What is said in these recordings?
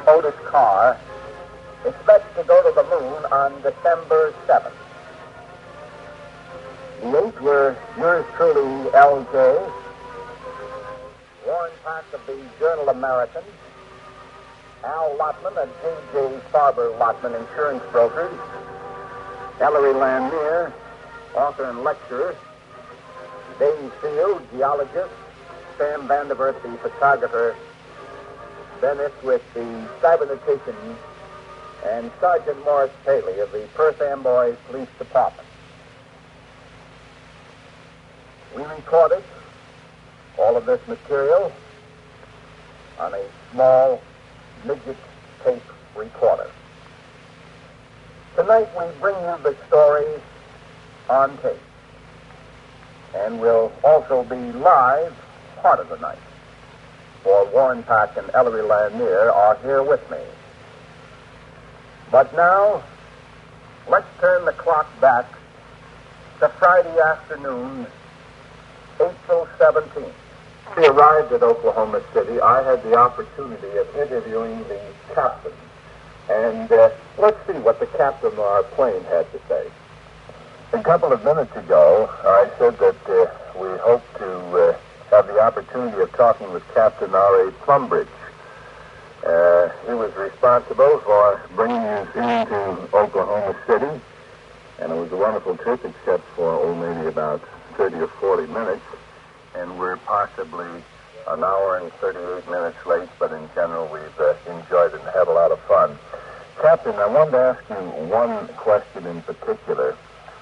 Otis Carr expects to go to the moon on December 7th. The eight were yours truly, L.J., Warren Park of the Journal American, Al Lotman and J.J. Farber Lotman, insurance brokers, Ellery Lanier, author and lecturer, Dave Field, geologist, Sam Vanderbilt, the photographer, Dennis with the cyberneticien, and Sergeant Morris Paley of the Perth Amboy Police Department. We recorded all of this material on a small midget tape recorder. Tonight we bring you the story on tape, and we'll also be live part of the night, for Warren Pack and Ellery Lanier are here with me. But now, let's turn the clock back to Friday afternoon, April 17th. We arrived at Oklahoma City. I had the opportunity of interviewing the captain. And let's see what the captain of our plane had to say. A couple of minutes ago, I said that we hope to have the opportunity of talking with Captain R.A. Plumbridge. He was responsible for bringing us into Oklahoma City, and it was a wonderful trip, except for maybe about 30 or 40 minutes. And we're possibly an hour and 38 minutes late, but in general, we've enjoyed it and had a lot of fun. Captain, I wanted to ask you one question in particular.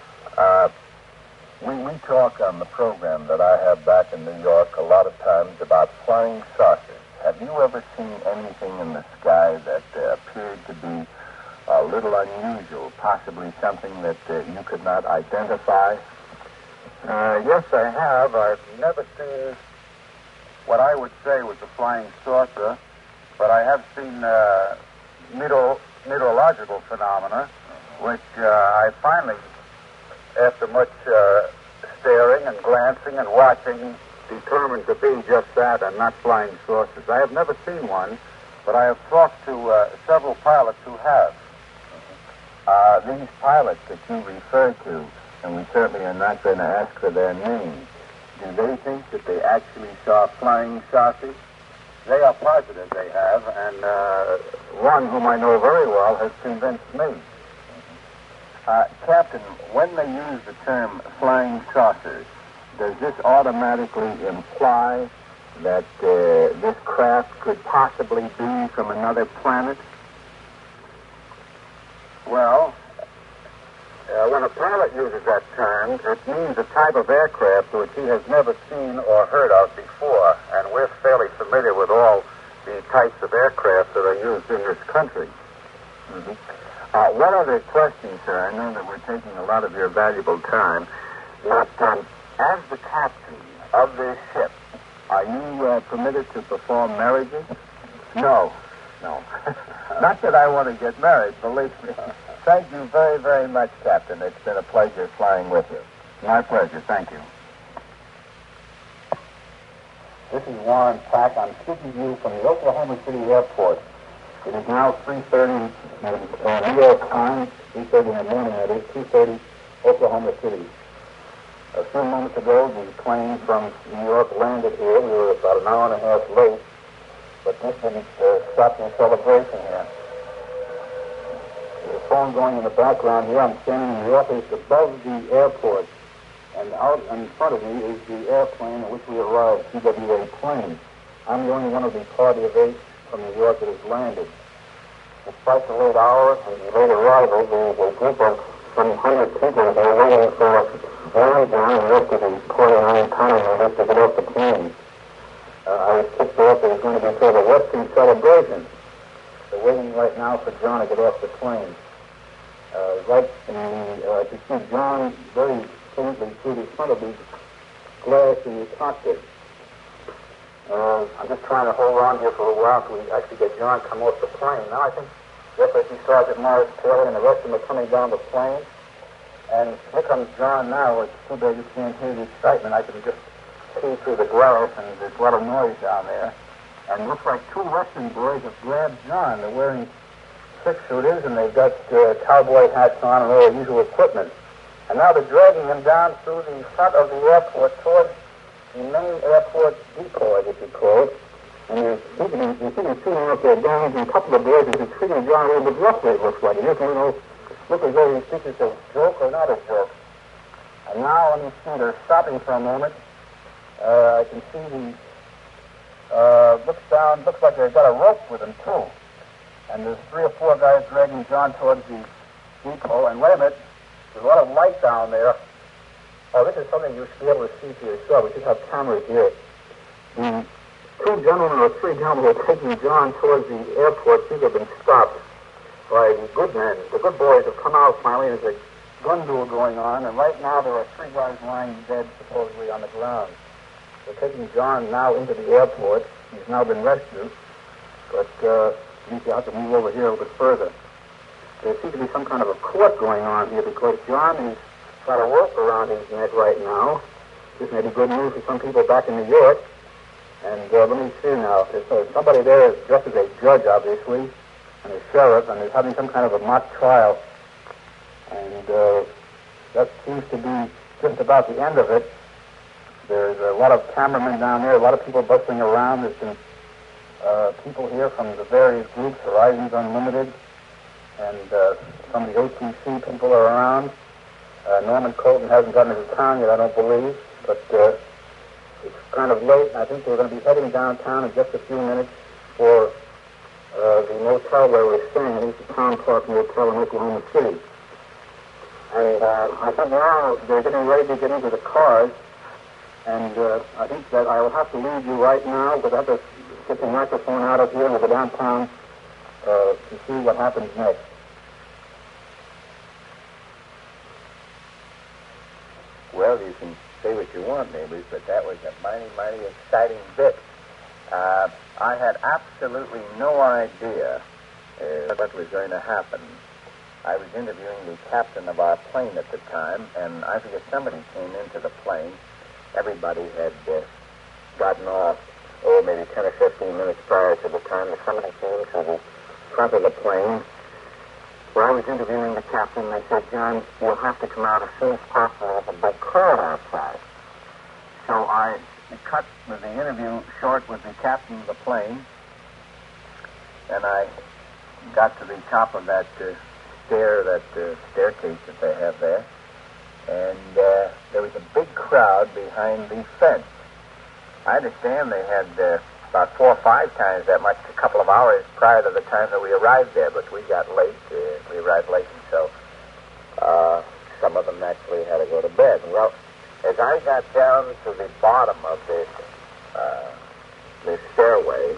We talk on the program that I have back in New York a lot of times about flying saucers. Have you ever seen anything in the sky that appeared to be a little unusual, possibly something that you could not identify? Yes, I have. I've never seen what I would say was a flying saucer, but I have seen meteorological phenomena, which I finally, after much staring and glancing and watching, determined to be just that and not flying saucers. I have never seen one, but I have talked to several pilots who have. These pilots that you refer to, and we certainly are not going to ask for their names, do they think that they actually saw flying saucers? They are positive they have, and one whom I know very well has convinced me. Captain, when they use the term flying saucers, does this automatically imply that this craft could possibly be from another planet? Well, when a pilot uses that term, it means a type of aircraft which he has never seen or heard of before, and we're fairly familiar with all the types of aircraft that are used in this country. Mm-hmm. One other question, sir. I know that we're taking a lot of your valuable time, but as the captain of this ship, are you permitted to perform marriages? No. Not that I want to get married, believe me. Thank you very, very much, Captain. It's been a pleasure flying with you. My pleasure. Thank you. This is Warren Pack. I'm speaking to you from the Oklahoma City airport. It is now 3:30 New York time, 3:30 in the morning, that is, 2:30 Oklahoma City. A few moments ago, the plane from New York landed here. We were about an hour and a half late, but this didn't stop the celebration here. There's a phone going in the background here. I'm standing in the office above the airport, and out in front of me is the airplane in which we arrived, TWA plane. I'm the only one of the party of eight from New York that has landed. Despite the late hour and the late arrival, there was a group of some 100 people who were waiting for Warren John and the rest of the 49 commentators to get off the plane. I was tipped off that it was going to be sort of a Western celebration. They're waiting right now for John to get off the plane. I could see John very faintly through the front of the glass in the cockpit. I'm just trying to hold on here for a while so we actually get John come off the plane. Now I think just I see Sergeant Morris Taylor and the rest of them are coming down the plane. And here comes John now. It's too bad you can't hear the excitement. I can just see through the glass, and there's a lot of noise down there. And it looks like two Western boys have grabbed John. They're wearing six-shooters, and they've got cowboy hats on and all the usual equipment. And now they're dragging him down through the front of the airport towards the main airport depot, as you call it. And you see them shooting out their guns, and a couple of boys are treating John a little bit roughly, it looks like. You just don't know, look as though he thinks it's a joke or not a joke. And now, let me see, they're stopping for a moment. I can see looks like they've got a rope with them, too. And there's 3 or 4 guys dragging John towards the depot. And wait a minute, there's a lot of light down there. Oh, this is something you should be able to see for yourself. We just have cameras here. The 2 gentlemen or 3 gentlemen who are taking John towards the airport seem to have been stopped by the good men. The good boys have come out finally. There's a gun duel going on, and right now there are 3 guys lying dead, supposedly, on the ground. They're taking John now into the airport. He's now been rescued, but you have to move over here a little bit further. There seems to be some kind of a court going on here because John has got a rope around his neck right now. This may be good news for some people back in New York. And let me see now. There's somebody there dressed as a judge, obviously, and a sheriff, and is having some kind of a mock trial. And that seems to be just about the end of it. There's a lot of cameramen down there, a lot of people bustling around. There's been people here from the various groups, Horizons Unlimited, and some of the OTC people are around. Norman Colton hasn't gotten into town yet, I don't believe, but it's kind of late, and I think we're going to be heading downtown in just a few minutes for the motel where we're staying. It's the Town Park Motel in Oklahoma City. And I think now they're getting ready to get into the cars, and I think that I will have to leave you right now, because I have to get the microphone out of here and we'll go downtown to see what happens next. Well, you can say what you want, neighbors, but that was a mighty, mighty exciting bit. I had absolutely no idea what was going to happen. I was interviewing the captain of our plane at the time, and I forget, somebody came into the plane. Everybody had gotten off, maybe 10 or 15 minutes prior to the time that somebody came to the front of the plane. Where I was interviewing the captain, they said, John, you'll have to come out as soon as possible with a big crowd outside. So I cut the interview short with the captain of the plane, and I got to the top of that staircase that they have there, and there was a big crowd behind the fence. I understand they had about 4 or 5 times that much a couple of hours prior to the time that we arrived there, but we got late. We arrived late, and so some of them actually had to go to bed. Well, as I got down to the bottom of this stairway,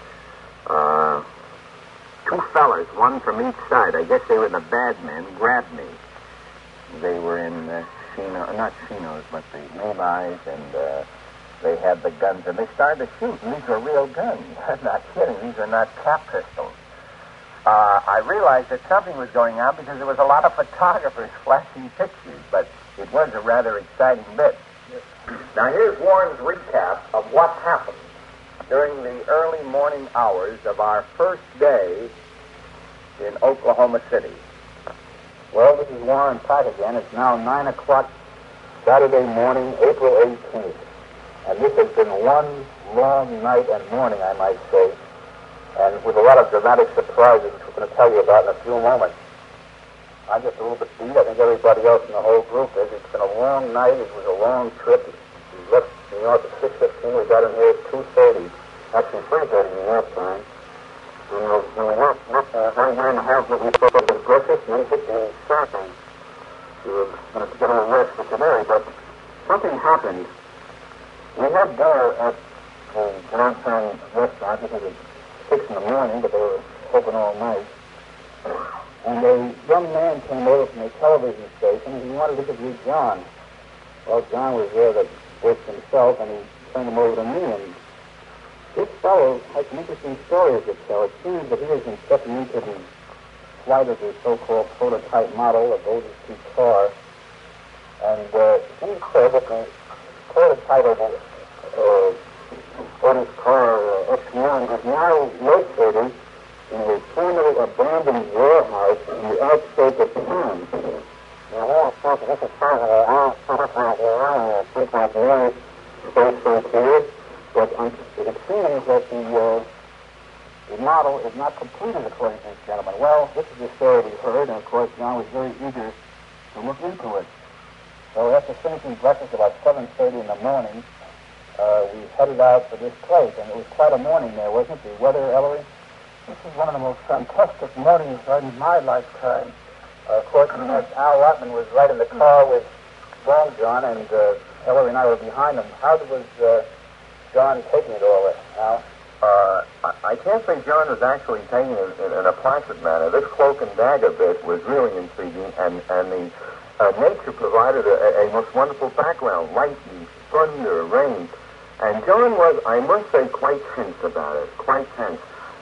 2 fellas, one from each side, I guess they were the bad men, grabbed me. They were in not Chinos, but the Levi's, and they had the guns, and they started to shoot. And these were real guns. I'm not kidding. These are not cap pistols. I realized that something was going on because there was a lot of photographers flashing pictures, but it was a rather exciting bit. Now, here's Warren's recap of what happened during the early morning hours of our first day in Oklahoma City. Well, this is Warren Pack again. It's now 9 o'clock Saturday morning, April 18th. And this has been one long night and morning, I might say, and with a lot of dramatic surprises, which we're going to tell you about in a few moments. I'm just a little bit beat. I think everybody else in the whole group is. It's been a long night. It was a long trip. We left New York at 6:15. We got in here at 2:30. Actually, 3:30 New York time. And we worked very near in the house that we thought was breakfast, and then hit the surfing. We were going to get a little rest for today, but something happened. We had dinner at the downtown restaurant. This was at 6 in the morning, but they were open all night. And a young man came over from a television station, and he wanted to interview John. Well, John was there to work himself, and he turned him over to me. And this fellow has some interesting stories to tell. It seems that he has been stepping into the flight of the so-called prototype model, a Golden Street car. And he said that the prototype of Otis Carr X1 is now located in a formerly abandoned warehouse in the outskirts of town. Now, this is possible. I'll put up my space right here, but it seems that the model is not completed according to this gentleman. Well, this is the story we heard, and of course John was very eager to look into it. So after finishing breakfast about 7:30 in the morning, we headed out for this place, and it was quite a morning there, wasn't it? The weather, Ellery? This is one of the most fantastic mornings in my lifetime. Of course, Al Rotman was right in the car with John, and Ellery and I were behind him. How was John taking it all, Al? I can't say John was actually taking it in a placid manner. This cloak and dagger bit was really intriguing, and the nature provided a most wonderful background, lightning, thunder, rain. And John was, I must say, quite tense about it, quite tense.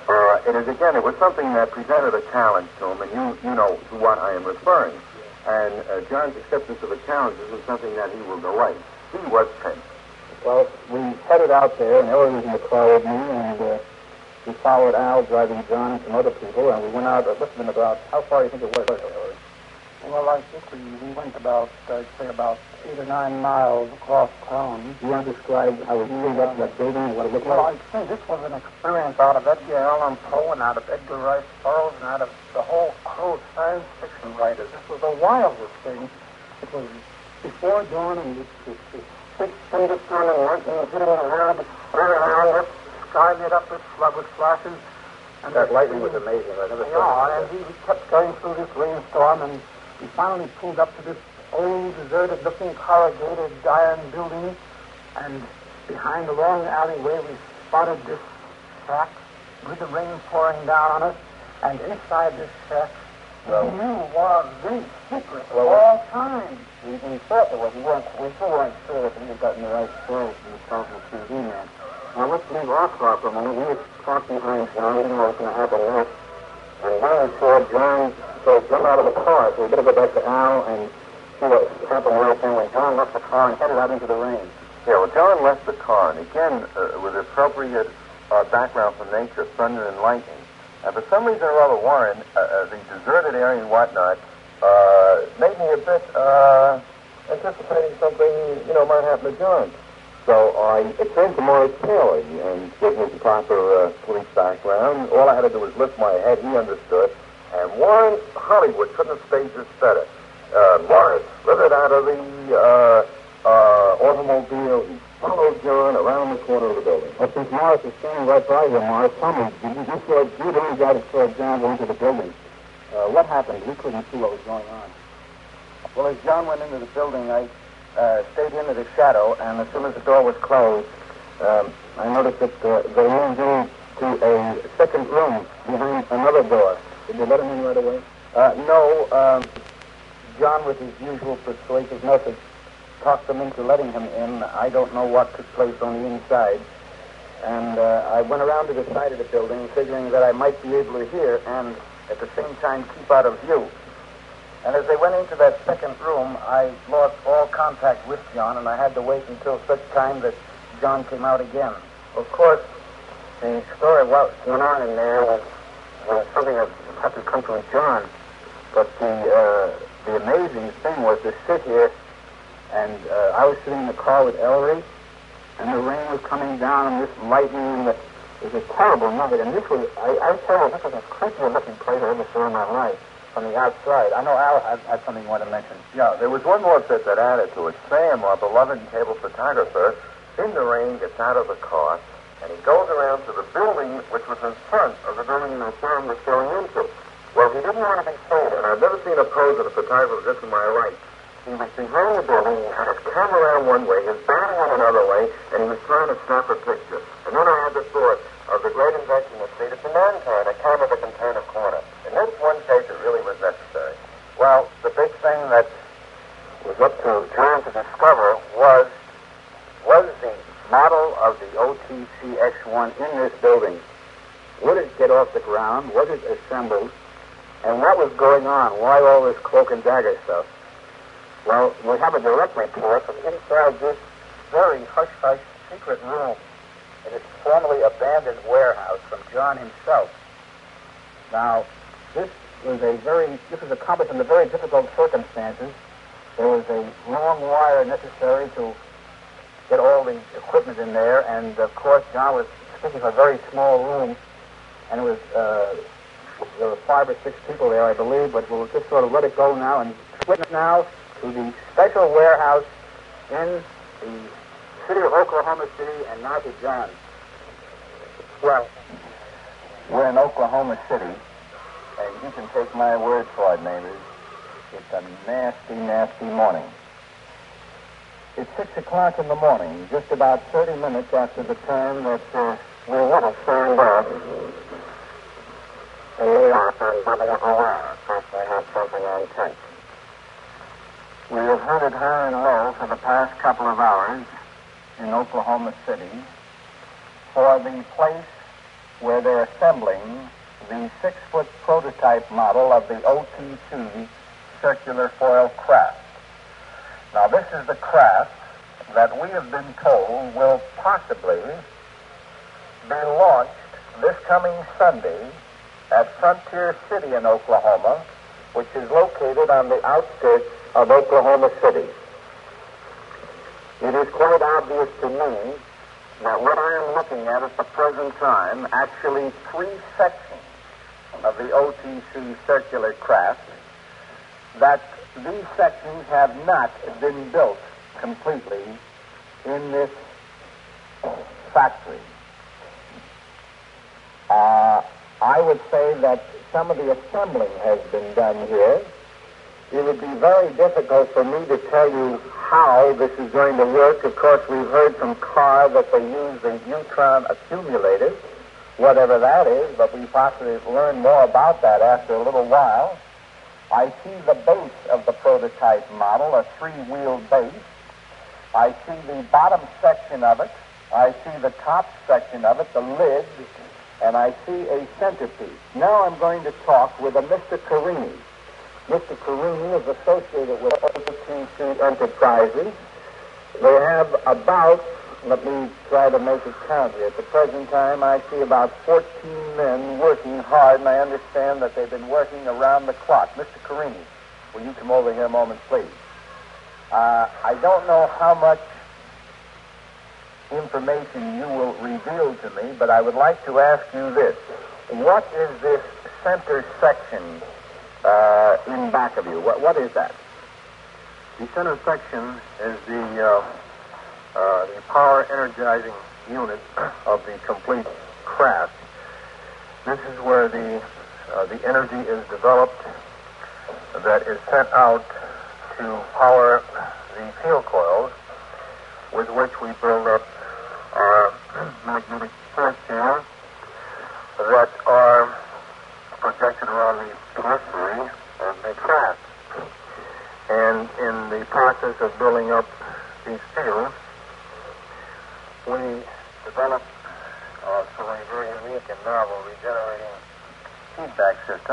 It was something that presented a challenge to him, and you know to what I am referring. And John's acceptance of a challenge isn't something that he will delay. He was tense. Well, we headed out there, and Ellery was in the car with me, and we followed Al driving John and some other people, and we went out, it must have been about, how far do you think it was, Ellery? Well, I think we went about, I'd say about 8 or 9 miles across town. You want to describe how we pulled up that building and what it looked Well, like? I'd say this was an experience out of Edgar Allan Poe and out of Edgar Rice Burroughs and out of the whole crew of science fiction writers. This was the wildest thing. It was before dawn, and this big thunderstorm and lightning hitting around, the sky lit up with flashes. And that lightning was amazing. I never saw it. And we kept going through this rainstorm, and we finally pulled up to this old, deserted-looking, corrugated iron building, and behind a long alleyway we spotted this shack with the rain pouring down on us, and inside this shack we knew was the secret of all time. We thought there was. We still weren't sure that we had gotten the right story from the Cosmo TV man. Now, let's leave our car for a moment. We were talking behind John. We didn't know what was going to happen next. And then we saw John jump out of the car. So we better go back to Al and see what happened right then when John left the car and headed out into the rain. Yeah, well, John left the car, and again, with appropriate background from nature, thunder and lightning. And for some reason or other, Warren, the deserted area and whatnot, made me a bit anticipating something, might happen to John. So I turned to Morris Taylor and gave him the proper police background. All I had to do was lift my head. He understood. And Warren, Hollywood couldn't have staged this better. Morris slithered out of the automobile. He followed John around the corner of the building. Well, since Morris is standing right by you, Morris, tell me, you the only guy that saw John go into the building. What happened? We couldn't see what was going on. Well, as John went into the building, I stayed into the shadow, and as soon as the door was closed, I noticed that they moved into a second room behind another door. Did you let him in right away? No. John, with his usual persuasive method, talked them into letting him in. I don't know what took place on the inside. And I went around to the side of the building, figuring that I might be able to hear and, at the same time, keep out of view. And as they went into that second room, I lost all contact with John, and I had to wait until such time that John came out again. Of course, the story of what went on in there was something that had to come from John. But the amazing thing was to sit here, and I was sitting in the car with Ellery, and the rain was coming down, and this lightning, and it was a terrible night. And this was, I tell you, this was the creepiest looking place I ever saw in my life. From the outside. I know Al had something you want to mention. Yeah, there was one more bit that added to it. Sam, our beloved cable photographer, in the rain, gets out of the car, and he goes around to the building which was in front of the building that Sam was going into. Well, he didn't want to be seen, and I've never seen a pose of a photographer just to my right. He was behind the building, he had his camera around one way, his battery on another way, and he was trying to snap a picture. And then I had the thought of the great invention of Street. It's a man-can, a camera that can turn a corner. In this one case, it really was necessary. Well, the big thing that was up to John to discover was the model of the OTC X1 in this building. Would it get off the ground? Was it assembled? And what was going on? Why all this cloak and dagger stuff? Well, we have a direct report from inside this very hush-hush secret room. in its formerly abandoned warehouse from John himself. Now, this was accomplished under very difficult circumstances. There was a long wire necessary to get all the equipment in there, and of course, John was speaking of a very small room, and it was there were 5 or 6 people there, I believe, but we'll just sort of let it go now and switch now to the special warehouse in the city of Oklahoma City, and now to John. Well, we're in Oklahoma City, and you can take my word for it, neighbors. It's a nasty, nasty morning. It's 6 o'clock in the morning, just about 30 minutes after the time that we would have signed off. And we are on WOR, because we have something on tape. We have heard it high and low for the past couple of hours in Oklahoma City for the place where they're assembling the 6-foot prototype model of the OTC circular foil craft. Now, this is the craft that we have been told will possibly be launched this coming Sunday at Frontier City in Oklahoma, which is located on the outskirts of Oklahoma City. It is quite obvious to me that what I am looking at the present time, actually 3 sections of the OTC circular craft, that these sections have not been built completely in this factory. I would say that some of the assembling has been done here. It would be very difficult for me to tell you how this is going to work. Of course, we've heard from Carr that they use the neutron accumulators, whatever that is, but we possibly learn more about that after a little while. I see the base of the prototype model, a 3-wheeled base. I see the bottom section of it. I see the top section of it, the lid, and I see a centerpiece. Now I'm going to talk with a Mr. Carini. Mr. Carini is associated with OTC Enterprises. They have about, let me try to make it count here. At the present time, I see about 14 men working hard, and I understand that they've been working around the clock. Mr. Carini, will you come over here a moment, please? I don't know how much information you will reveal to me, but I would like to ask you this. What is this center section in back of you? What is that? The center section is the power energizing unit of the complete craft. This is where the energy is developed that is sent out to power the field coils with which we build up our magnetic force here that are projected around the periphery of the craft. And in the process of building up these fields, we developed through a very unique and novel regenerating feedback system,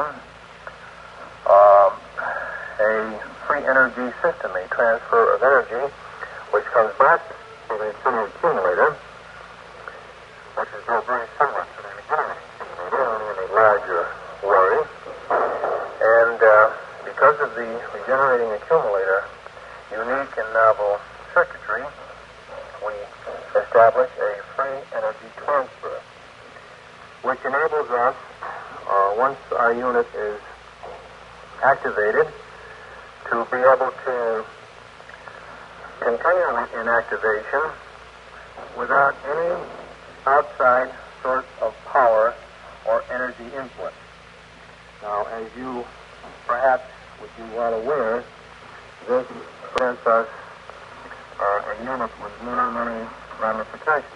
a free energy system, a transfer of energy, which comes back to the center accumulator, which is very similar to the regenerating accumulator, only in a larger way. And because of the regenerating accumulator, unique and novel circuitry, we establish a free energy transfer, which enables us, once our unit is activated, to be able to continue in activation without any outside source of power or energy input. Now, as you perhaps would be well aware, this presents us a unit with many, many ramifications.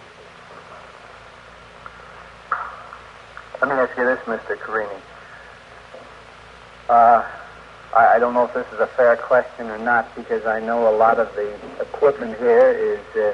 Let me ask you this, Mr. Carini. I don't know if this is a fair question or not, because I know a lot of the equipment here is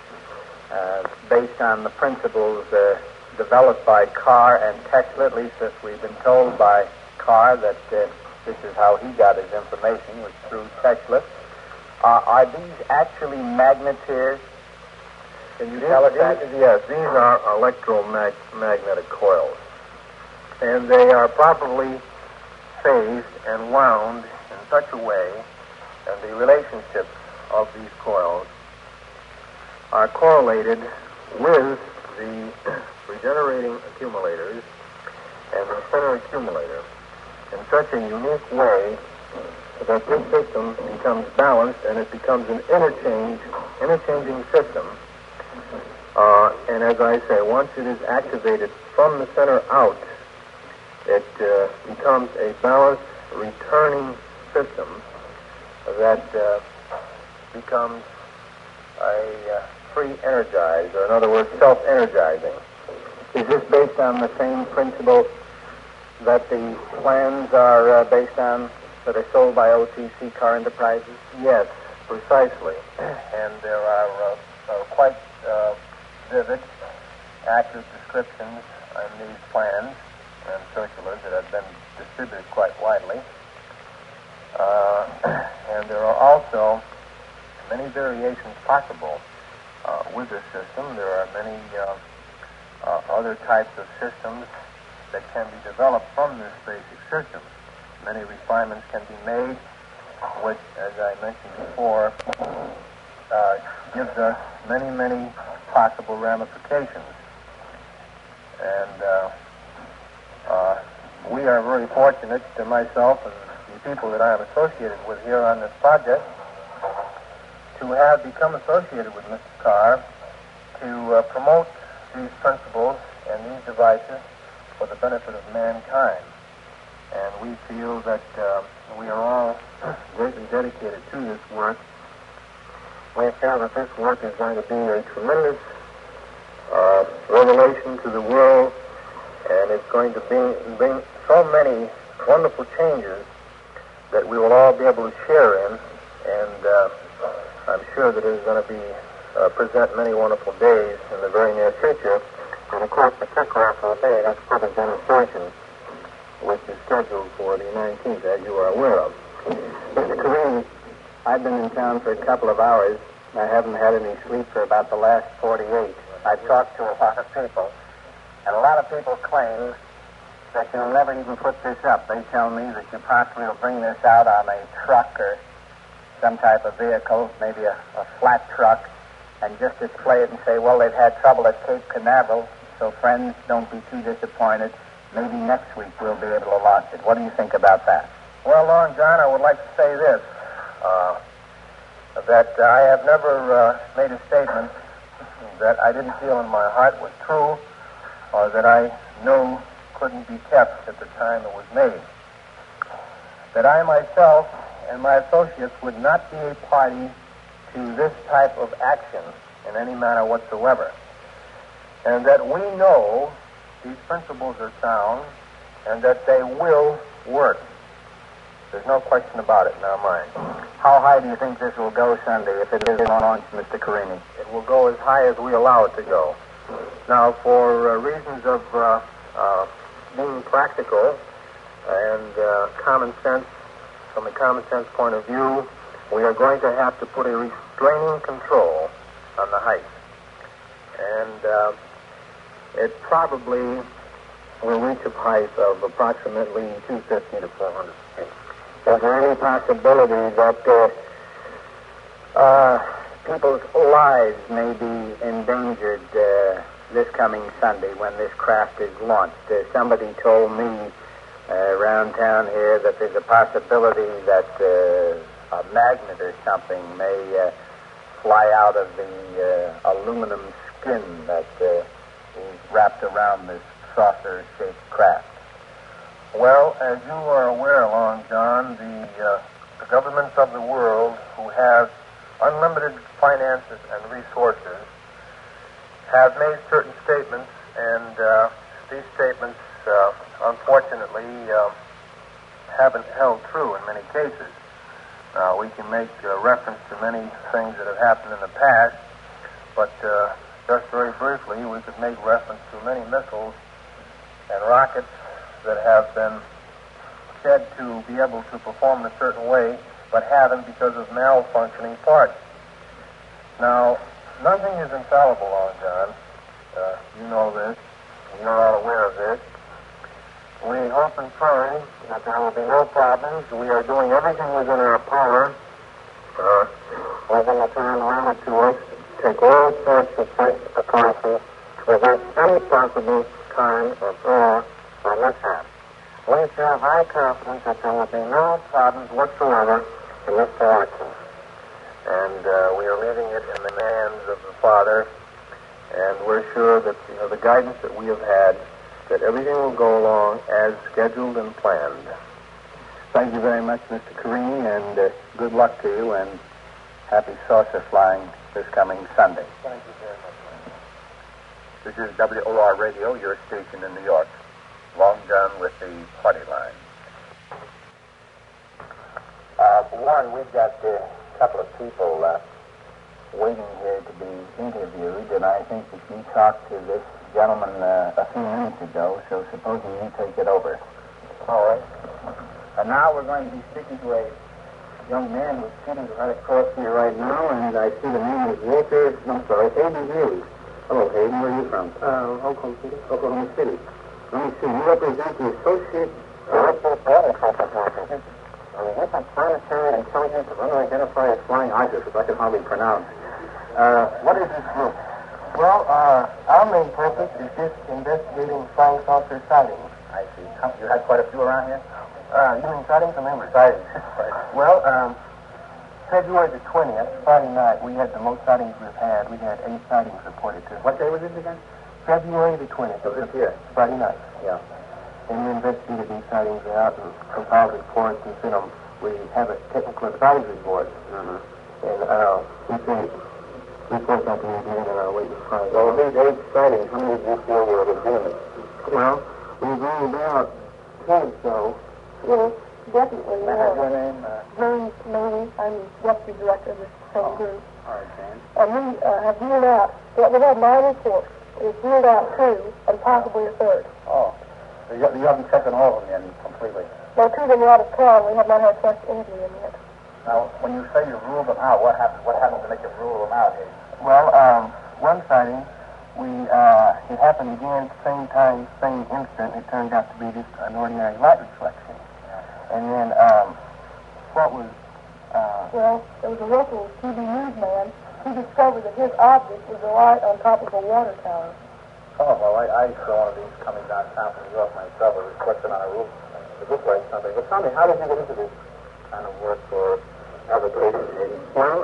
based on the principles developed by Carr and Tesla, at least as we've been told by Carr that this is how he got his information, was through Tesla. Are these actually magnets here? Can you tell us that? Yes, these are electromagnetic coils. And they are properly phased and wound in such a way, and the relationships of these coils are correlated with the regenerating accumulators and the center accumulator in such a unique way that this system becomes balanced and it becomes an interchanging system. And as I say, once it is activated from the center out, it becomes a balanced, returning system that becomes a free energized, or in other words, self-energizing. Is this based on the same principle that the plans are based on that are sold by OTC Car Enterprises? Yes, precisely. And there are quite vivid, accurate descriptions on these plans and circulars that have been distributed quite widely. And there are also many variations possible with this system. There are many other types of systems that can be developed from this basic system. Many refinements can be made, which, as I mentioned before, gives us many possible ramifications. And we are very fortunate, myself and the people that I am associated with here on this project, to have become associated with Mr. Carr to promote these principles and these devices for the benefit of mankind. And we feel that we are all greatly dedicated to this work. We feel that this work is going to be a tremendous revelation to the world, and it's going to bring so many wonderful changes that we will all be able to share in, and I'm sure that it is going to be present many wonderful days in the very near future. And of course, the kickoff for the day, that's public demonstration, which is scheduled for the 19th, as you are aware of. Mr. Kareem, I've been in town for a couple of hours. I haven't had any sleep for about the last 48. I've talked to a lot of people, and a lot of people claim that you'll never even put this up. They tell me that you possibly will bring this out on a truck or some type of vehicle, maybe a flat truck, and just display it and say, well, they've had trouble at Cape Canaveral, so friends, don't be too disappointed. Maybe next week we'll be able to launch it. What do you think about that? Well, Long John, I would like to say this, that I have never made a statement that I didn't feel in my heart was true, or that I knew couldn't be kept at the time it was made. That I myself and my associates would not be a party to this type of action in any manner whatsoever. And that we know these principles are sound and that they will work. There's no question about it in our mind. How high do you think this will go Sunday if it is launched, Mr. Carini? It will go as high as we allow it to go. Now, for reasons of being practical and common sense, from a common sense point of view, we are going to have to put a restraining control on the height. And it probably will reach a height of approximately 250 to 400 feet. Is there any possibility that people's lives may be endangered this coming Sunday when this craft is launched? Somebody told me around town here that there's a possibility that a magnet or something may fly out of the aluminum skin that is wrapped around this saucer-shaped craft. Well, as you are aware, Long John, the governments of the world who have unlimited finances and resources have made certain statements, and these statements, unfortunately, haven't held true in many cases. We can make reference to many things that have happened in the past, but just very briefly, we could make reference to many missiles and rockets that have been said to be able to perform in a certain way, but haven't because of malfunctioning parts. Now, Nothing is infallible, Long John. You know this. We are all aware of this. We hope and pray that there will be no problems. We are doing everything within our power, within the time allotted to us, to take all sorts of precautions to prevent any possible kind of error or mishap. We feel high confidence that there will be no problems whatsoever in this direction. And we are leaving it in the hands of the Father, and we're sure that the guidance that we have had, that everything will go along as scheduled and planned. Thank you very much, Mr. Kareem, and good luck to you, and happy saucer flying this coming Sunday. Thank you very much. This is WOR Radio, your station in New York. Long John with the party line. Warren, we've got a couple of people waiting here to be interviewed, and I think that you talked to this gentleman a few minutes ago, so supposing you take it over. All right. And now we're going to be speaking to a young man who's sitting right across here right now, and I see the name is Hayden Hughes. Hello, Hayden. Where are you from? Oklahoma City. Oklahoma City. Let me see. You represent the Associate Director of Agriculture. Is this a planetary intelligence of unidentified flying objects, which I can hardly pronounce? What is this group? Well, our main purpose is just investigating flying saucer sightings. I see. You had quite a few around here? You mean sightings or members? Sightings. Well, February the 20th, Friday night, we had the most sightings we've had. We had 8 sightings reported to us. What day was this again? February the 20th. Of this year? Friday night. Yeah. And we investigated these sightings out and compiled reports and sent them. We have a technical advisory board. Mm-hmm. And we sent reports out to the museum and are waiting for it. Well, these 8 sightings, how many do you feel were legitimate? Well, we've ruled out 10 or so. Yes, definitely. May I have your name? Jane Maney. I'm deputy director of the same group. All right, Jane. And we have ruled out, we had 9 reports. We've ruled out 2 and possibly a third. Oh. So you haven't checked on all of them yet completely? Well, 2 of them are out of town. We have not had a chance to interview them yet. Now, when you say you ruled them out, what happened? What happened to make you rule them out, Hayden? Well, one sighting, it happened again at the same time, same instant. It turned out to be just an ordinary light reflection. And then, what was... Well, there was a local TV newsman. He discovered that his object was a light on top of a water tower. Oh, well, I saw one of these coming downtown from New York myself. It was reflected on a roof. It looked like something. But tell me, how did you get into this kind of work for avocation, Hayden? Well,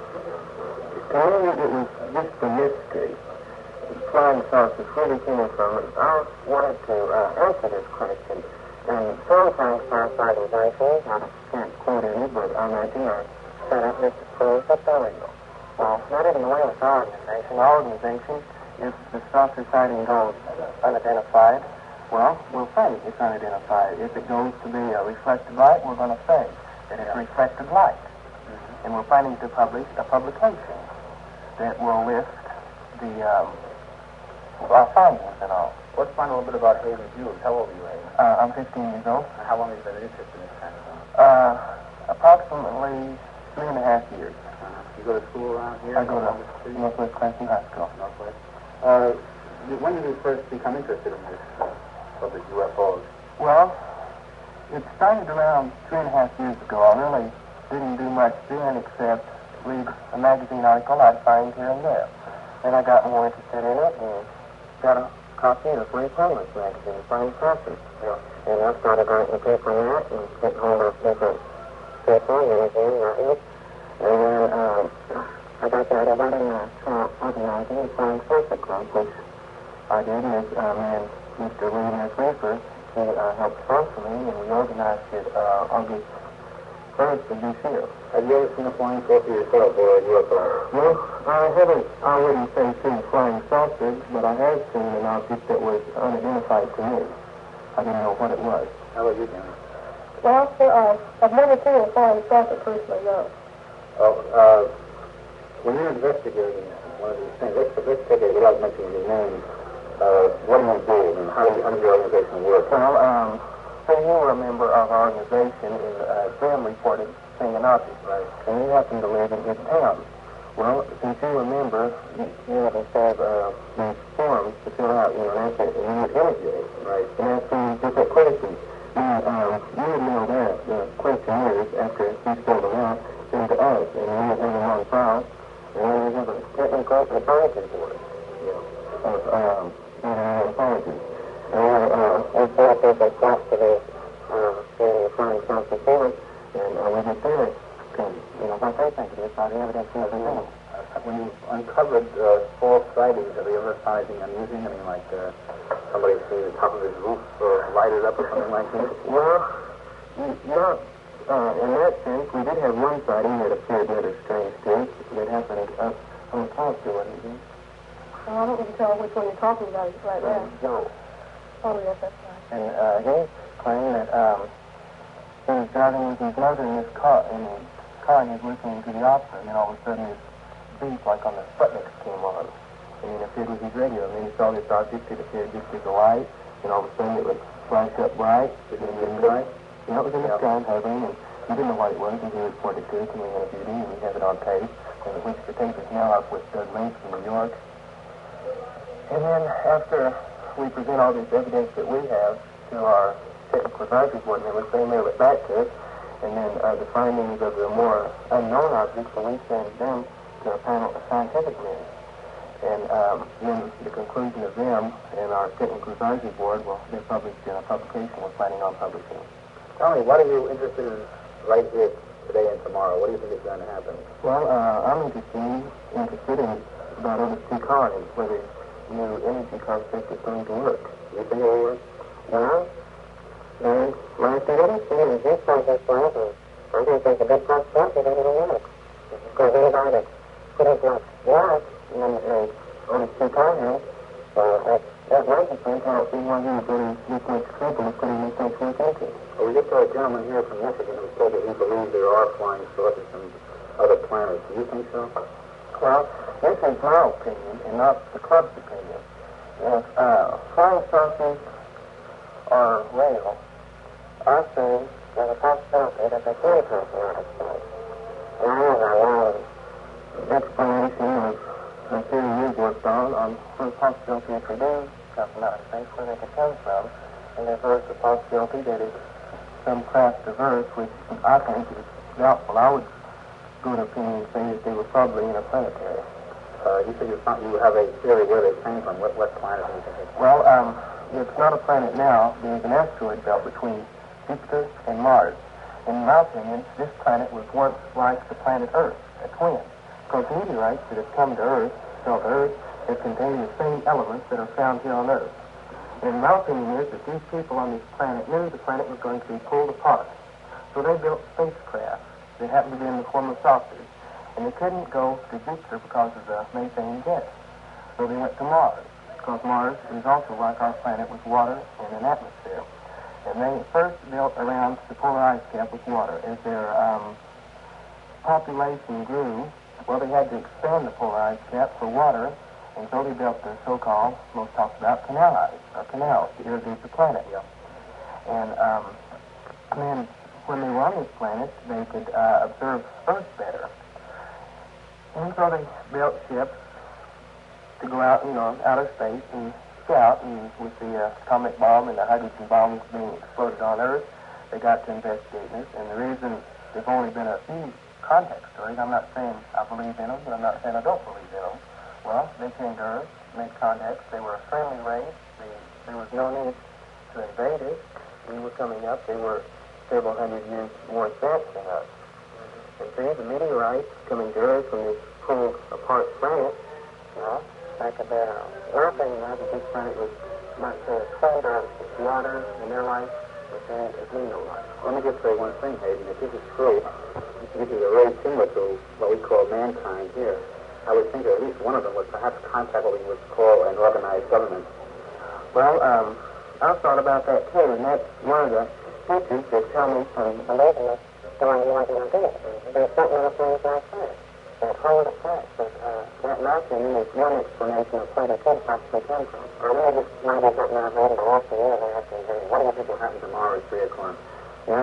to me, it was just a mystery. The flying saucers really came from. I wanted to answer this question. And sometimes fire organizations, I can't quote any, but I imagine are set up just to prove that they're real. Well, not even the way with our organization. Our organization, if the saucer sighting goes unidentified, well, we'll say it's unidentified. If it goes to be a reflected light, we're going to say that it's reflected light. Mm-hmm. And we're planning to publish a publication that will list the our findings and all. Let's find a little bit about Hayden Hughes. How old are you, Hayden? I'm 15 years old. How long have you been interested in this kind of thing? Approximately 3.5 years. You go to school around here? I go to Northwest Clemson High School. Northwest. When did you first become interested in this subject, UFOs? Well, it started around 3.5 years ago. I really didn't do much then except read a magazine article I'd find here and there. Then I got more interested in it and got a copy of Ray Palmer's magazine, Flying Saucers. Yeah. And I started writing a paper on that and getting hold of different people and everything, writing it. And then I got that about organizing the Flying Saucer Club, which I did with man Mr. William S. Rafer. He helped sponsor me, and we organized it August 1st of this year. Have you ever seen a flying saucer yourself or a UFO? Well, I haven't, I wouldn't say seen flying saucers, but I have seen an object that was unidentified to me. I didn't know what it was. How about you, Jimmy? Well, I've never seen a flying saucer personally, no. Oh, when you're investigating one of these things, let's take it without mentioning your name. What do you do, and how does your organization work? Well, say you were a member of our organization, and them reported seeing an object, right? And you happen to live in this town. Well, since you're a member, you have to have these forms to fill out, and that's it. And you would interview it. Right. And ask them different questions. Now, you would mail that, the questionnaires, after you filled them out, send to us, and we would have them on file, and then we have a technical apology board. Yeah. Of apologies. And we'll fill out those response to the flying saucer report, and we just say it. What they think it is, by the evidence and everything. When you uncovered false sightings, have you ever found anything amusing? I mean, like somebody see the top of his roof lighted up or something like that? Well, not in that sense. We did have one sighting that appeared rather strange to us. That happened up on the top to it. Well, I don't really tell which one you're talking about right there. Joe. Oh, yes, that's right. And he claimed that he was driving with his mother in his car, and he was listening to the opera, and then all of a sudden his beat, like on the Sputniks, came on. And it appeared with his radio, and then he saw this object, it appeared just as a light, and all of a sudden it would flash up bright. Is it in the sky? Yeah, it was in the sky, hovering, and he didn't know what it was, and he reported to us, and we interviewed him, and we have it on tape, and which the tape is now up with Doug Lynch from New York. And then after we present all this evidence that we have to our technical advisory board members, they mail it back to us, and then the findings of the more unknown objects, we send them to a panel of scientific men. And then the conclusion of them and our technical advisory board, well, they're published in a publication we're planning on publishing. Tell me, what are you interested in right here today and tomorrow? What do you think is going to happen? Well, I'm interested in about over 2 colonies, where the new energy concept is going to work. You think it will work? Well, my theory is this process forever. I think there's a good possibility that it'll work. Because anybody that put it like that, on a 2 colonies, that might be something I see why he's getting this much trouble putting this much work into. Well, we just saw a gentleman here from Michigan who said that he believes there are flying saucers from other planets. Do you think so? Well, this is my opinion, and not the club's opinion. If flying saucers are real, I say there's a possibility that they can come from outer space. And I have a lot of explanation of the theory you've worked on the possibility if they do come from outer space, where they could come from, and there's the possibility that it's some craft of Earth, which I think is doubtful. I would go to opinion and say that they were probably interplanetary. You said you have a theory where they came from. What planet do you think they came from? Well, it's not a planet now. There's an asteroid belt between Jupiter and Mars. In my opinion, this planet was once like the planet Earth, a twin. Because meteorites that have come to Earth, fell to Earth, have contained the same elements that are found here on Earth. And my opinion is that these people on this planet knew the planet was going to be pulled apart. So they built spacecraft that happened to be in the form of saucers. And they couldn't go to Jupiter because of the methane gas. So they went to Mars, because Mars is also like our planet with water and an atmosphere. And they first built around the polar ice cap with water. As their population grew, well, they had to expand the polar ice cap for water, and so they built the so-called, most talked about, canals to irrigate the planet. And then when they were on this planet, they could observe Earth better. And so they built ships to go out, outer space and scout, and with the atomic bomb and the hydrogen bombs being exploded on Earth, they got to investigate this. And the reason there's only been a few contact stories, I'm not saying I believe in them, but I'm not saying I don't believe in them. Well, they came to Earth, made contacts. They were a friendly race. There was no need to invade us. We were coming up. They were several hundred years more advanced than us. And see, the meteorites coming to Earth from this pulled apart planet, back about my opinion, I think this planet was much colder with water and their life than we know life. Let me just say one thing, Hayden. If this is true, this is a race similar to what we call mankind here. I would think that at least one of them would perhaps contact what we would call an organized government. Well, I've thought about that too, and that's one of the features that tell me from believing us going more than I did. There's something else things like that. That hold the fact that in my opinion is one explanation of where they could possibly come from. I know this might be something I've read in the last year that I've been doing. What do you think will happen tomorrow at 3 o'clock?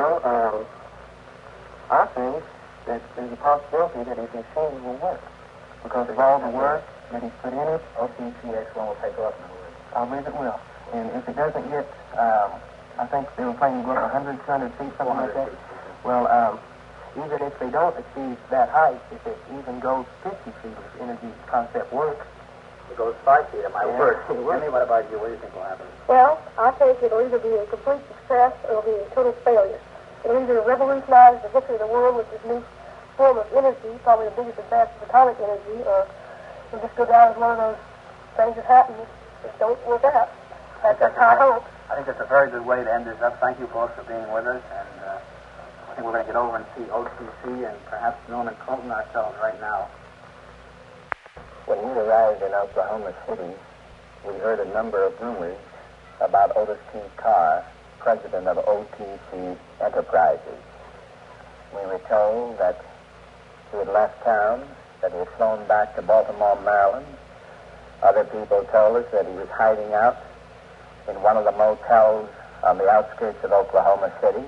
Well, I think that there's a possibility that his machine will work. Because of all the work that he's put in it, OTCX will take off. I believe it will. And if it doesn't get, I think they were planning to go up 100, 200 feet, something like that. Well, even if they don't achieve that height, if it even goes 50 feet, if energy concept works. It goes 5 feet, it might work. Jimmy, what about you? What do you think will happen? Well, I think it'll either be a complete success or it'll be a total failure. It'll either revolutionize the history of the world with this new form of energy, probably the biggest advance of atomic energy, or it'll just go down as one of those things that happen that don't work out. That's I hope. I think that's a very good way to end this up. Thank you, folks, for being with us. And I think we're going to get over and see OTC and perhaps Norman Colton ourselves right now. When we arrived in Oklahoma City, we heard a number of rumors about Otis T. Carr, president of OTC Enterprises. We were told that he had left town, that he had flown back to Baltimore, Maryland. Other people told us that he was hiding out in one of the motels on the outskirts of Oklahoma City.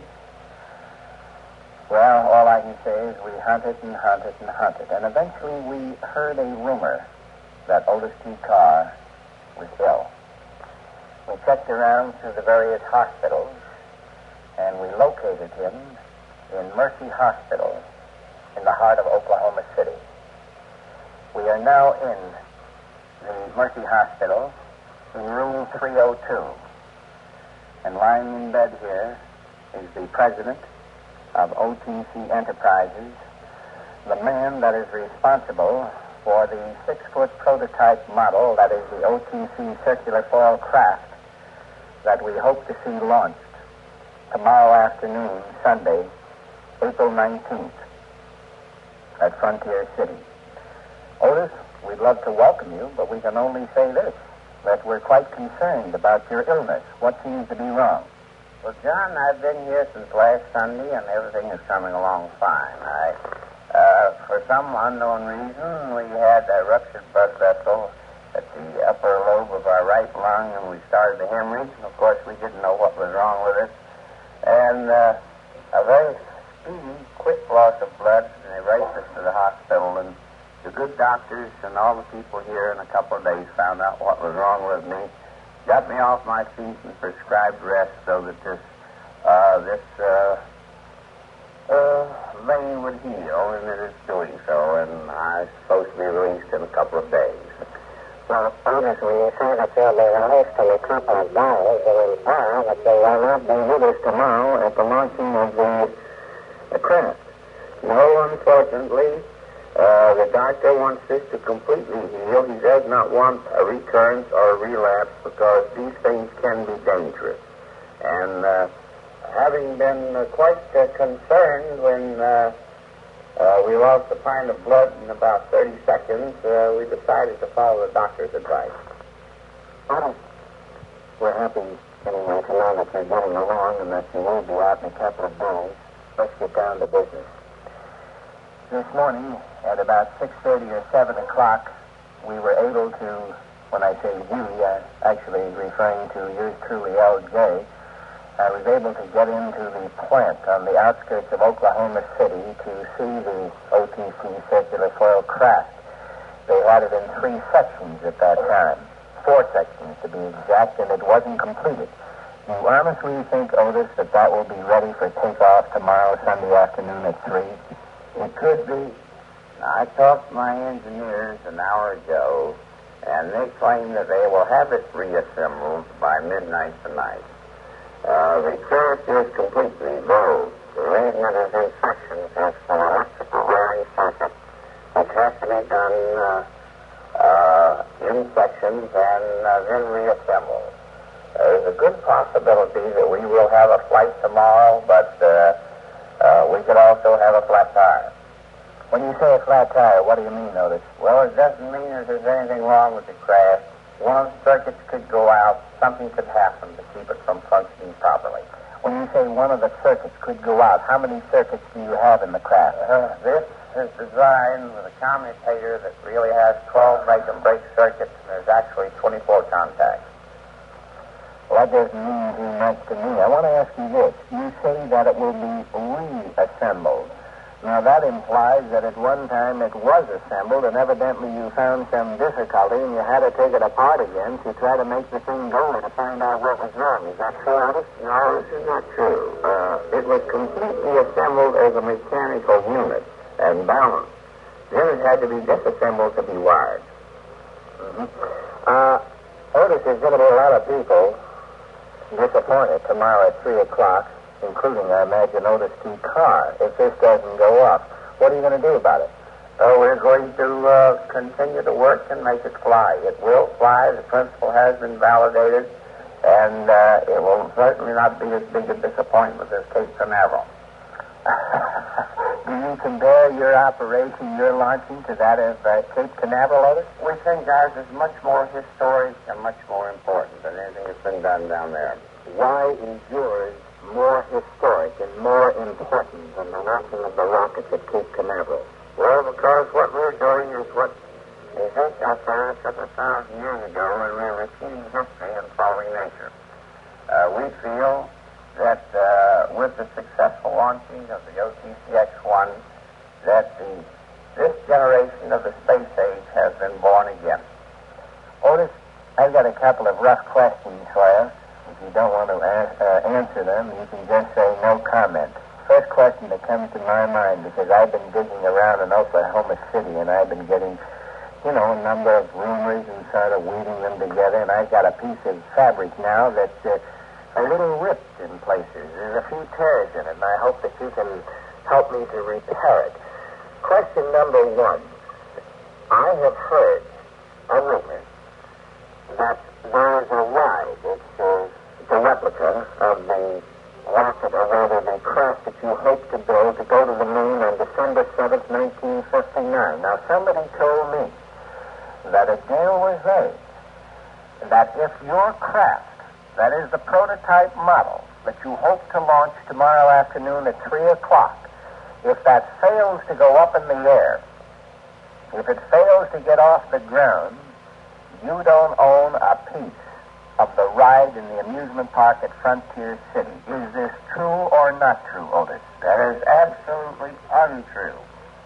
Well, all I can say is we hunted and hunted and hunted, and eventually we heard a rumor that Otis T. Carr was ill. We checked around through the various hospitals, and we located him in Mercy Hospital in the heart of Oklahoma City. We are now in the Mercy Hospital in room 302, and lying in bed here is the president of OTC Enterprises, the man that is responsible for the 6-foot prototype model, that is the OTC circular foil craft, that we hope to see launched tomorrow afternoon, Sunday, April 19th, at Frontier City. Otis, we'd love to welcome you, but we can only say this, that we're quite concerned about your illness. What seems to be wrong? Well, John, I've been here since last Sunday, and everything is coming along fine. For some unknown reason, we had a ruptured blood vessel at the upper lobe of our right lung, and we started a hemorrhage. And, of course, we didn't know what was wrong with it. And a very speedy, quick loss of blood, and they raced us to the hospital. And the good doctors and all the people here in a couple of days found out what was wrong with me, got me off my feet and prescribed rest so that this vein would heal, and it is doing so, and I'm supposed to be released in a couple of days. Well, Otis, when you say that you'll be released in a couple of days, it implies that you will not be with us tomorrow at the launching of the craft. No, unfortunately, the doctor wants this to completely heal. He does not want a recurrence or a relapse because these things can be dangerous. And having been quite concerned when we lost a pint of blood in about 30 seconds, we decided to follow the doctor's advice. We're happy anyway to know that you're getting along and that you will be out in a couple of days. Let's get down to business. This morning, at about 6:30 or 7 o'clock, we were able to, when I say we, actually referring to yours truly, LJ, I was able to get into the plant on the outskirts of Oklahoma City to see the OTC circular foil craft. They had it in 3 sections at that time, 4 sections to be exact, and it wasn't completed. Do you honestly think, Otis, that will be ready for takeoff tomorrow, Sunday afternoon at 3? It could be. I talked to my engineers an hour ago, and they claim that they will have it reassembled by midnight tonight. The craft is completely built. The reason it is in sections is for an electrical wiring circuit, which has to be done in sections and then reassembled. There's a good possibility that we will have a flight tomorrow, but we could also have a flat tire. When you say a flat tire, what do you mean, Otis? Well, it doesn't mean that there's anything wrong with the craft. One of the circuits could go out. Something could happen to keep it from functioning properly. When you say one of the circuits could go out, how many circuits do you have in the craft? This is designed with a commutator that really has 12 make-and-break circuits, and there's actually 24 contacts. Well, that doesn't mean too much to me. I want to ask you this. You say that it will be reassembled. Now, that implies that at one time it was assembled, and evidently you found some difficulty, and you had to take it apart again to try to make the thing go to find out what was wrong. Is that true, Otis? No, this is not true. It was completely assembled as a mechanical unit and balanced. Then it had to be disassembled to be wired. Otis, there's going to be a lot of people disappointed tomorrow at 3 o'clock, including, I imagine, Otis T. Carr, if this doesn't go off. What are you going to do about it? Oh, we're going to continue to work and make it fly. It will fly. The principle has been validated, and it will certainly not be as big a disappointment as Cape Canaveral. Do you compare your operation, your launching, to that of Cape Canaveral, Otis? We think ours is much more historic and much more important than anything that's been done down there. Why is yours more historic and more important than the launching of the rockets at Cape Canaveral? Well, because what we're doing is what the Hillshot took 1,000 years ago, and we're repeating history and following nature. We feel that with the successful launching of the OTCX-1, that this generation of the space age has been born again. Otis, I've got a couple of rough questions for you. If you don't want to answer them, you can just say no comment. First question that comes to my mind, because I've been digging around in Oklahoma City, and I've been getting, a number of rumors and sort of weaving them together, and I've got a piece of fabric now that's a little ripped in places. There's a few tears in it, and I hope that you can help me to repair it. Question number one. I have heard a rumor that there is a ride. It's a replica of the rocket, or rather the craft that you hope to build to go to the moon on December 7th, 1959. Now, somebody told me that a deal was made that if your craft, that is the prototype model that you hope to launch tomorrow afternoon at 3 o'clock, if that fails to go up in the air, if it fails to get off the ground, you don't own a piece of the ride in the amusement park at Frontier City. Is this true or not true, Otis? That is absolutely untrue.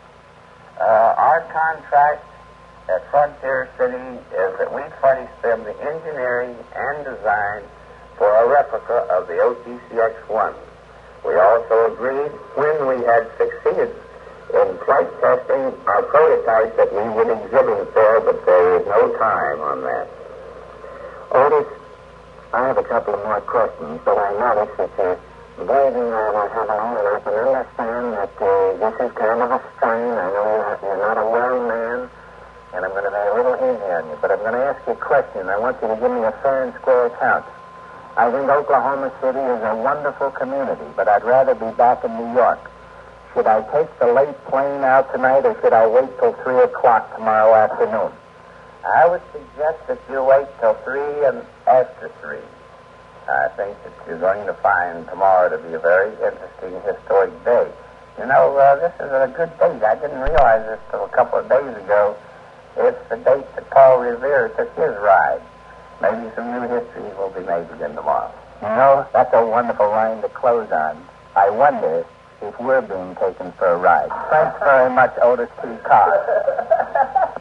Our contract at Frontier City is that we furnish them the engineering and design for a replica of the OTCX-1. We also agreed, when we had succeeded in flight testing our prototype, that we would exhibit there, but there is no time on that. Otis, I have a couple of more questions, but I notice that you're breathing rather heavily, and I can understand that this is kind of a strain. I know you're not a well man, and I'm going to be a little easy on you, but I'm going to ask you a question. I want you to give me a fair and square account. I think Oklahoma City is a wonderful community, but I'd rather be back in New York. Should I take the late plane out tonight, or should I wait till 3 o'clock tomorrow afternoon? I would suggest that you wait till 3 and after 3. I think that you're going to find tomorrow to be a very interesting historic day. This is a good date. I didn't realize this till a couple of days ago. It's the date that Paul Revere took his ride. Maybe some new history will be made again tomorrow. That's a wonderful line to close on. I wonder if we're being taken for a ride. Thanks very much, Otis T. Carr.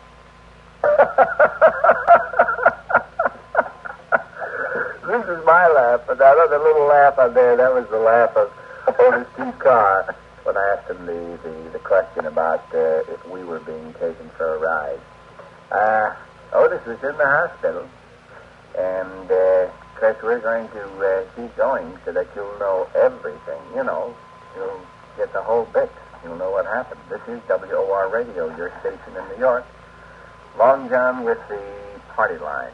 This is my laugh, but that other little laugh out there, that was the laugh of Otis T. Carr when I asked him the question about if we were being taken for a ride. Otis was in the hospital, and of course we're going to keep going so that you'll know everything. You'll get the whole bit. You'll know what happened. This is WOR Radio, your station in New York. Long John with the party line.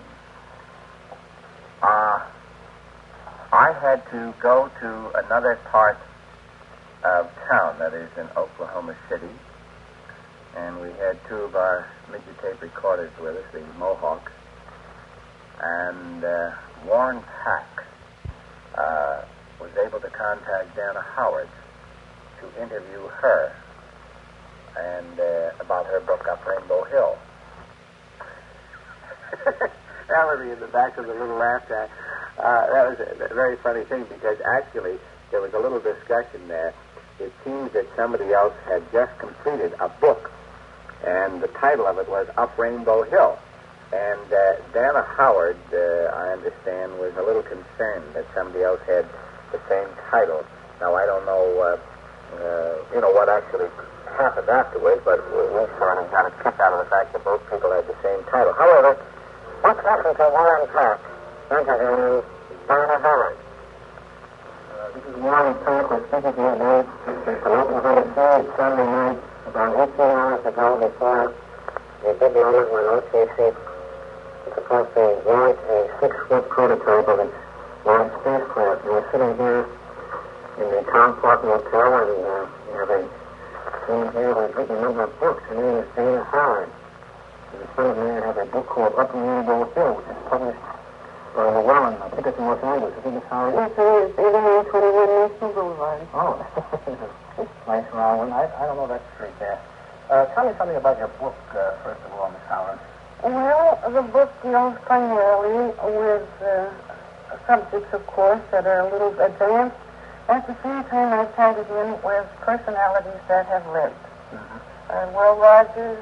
I had to go to another part of town, that is in Oklahoma City, and we had two of our tape recorders with us, the Mohawks, and Warren Pack was able to contact Dana Howard to interview her and about her book Up Rainbow Hill. That would be in the back of the little laugh track. That was a very funny thing, because actually there was a little discussion there it seems that somebody else had just completed a book, and the title of it was Up Rainbow Hill. And Dana Howard, I understand, was a little concerned that somebody else had the same title. Now, I don't know, what actually happened afterwards, but we sort of got a kick out of the fact that both people had the same title. However, let's listen to Warren Clark interviewing Dana Howard. This is Warren Clark with Speaking to You Today from Oklahoma City Sunday night, about 18 hours ago before the big moment when OKC is supposed to launch a 6-foot prototype of its large spacecraft. And we're sitting here in the Tom Park Motel, and we have a woman here who has written a number of books. Her name is Dana Howard. And in front of me I have a book called Up Rainbow Hill, which is published by Llewellyn. I think it's in Los Angeles. I think it's Howard. Yes, it is. 8121 National Boulevard. Oh, nice round one. I don't know that street there. Tell me something about your book, first of all, Miss Howard. Well, the book deals primarily with subjects, of course, that are a little advanced. At the same time, I tied it in with personalities that have lived. Will Rogers,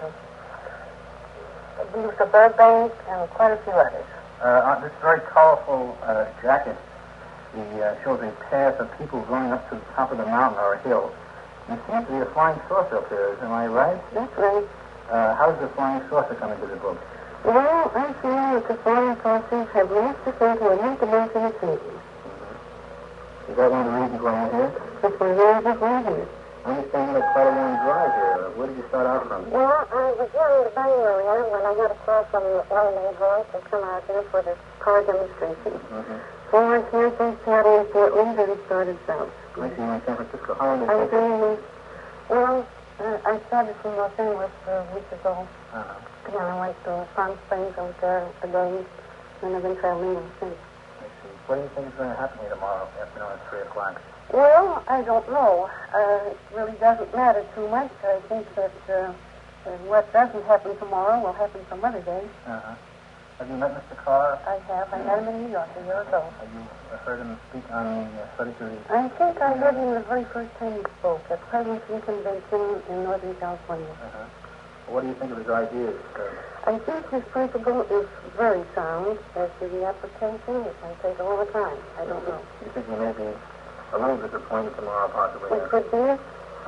Luther Burbank, and quite a few others. This very colorful jacket, shows a path of people going up to the top of the mountain or a hill. And it seems to be a flying saucer up there. Am I right? That's right. How does the flying saucer come into the book? Well, I feel that the flying saucers have launched us into a new dimension of thinking. Is that one of the reasons why you're here? That's one of the reasons why I'm here. I understand you had quite a long drive here. Where did you start out from? Well, I was here in the Bay Area when I got a call from the LA Voice to come out here for the car demonstration. So I canceled Seattle and Portland and started south. I see you in San Francisco. How long did I it was take? well, I started from Los Angeles a week ago. And I went to Palm Springs. I was there a day, and I've been traveling ever since. I see. What do you think is going to happen to me tomorrow afternoon at 3 o'clock? Well, I don't know. It really doesn't matter too much. I think that what doesn't happen tomorrow will happen some other day. Have you met Mr. Carr? I have. I met him in New York a year ago. Have you heard him speak on study to the... I think I heard him the very first time he spoke at Pleasanton Convention in Northern California. What do you think of his ideas? I think his principle is very sound. As to the application, it might take a long time. I don't know. You think he may be a little disappointed tomorrow, possibly? It could be.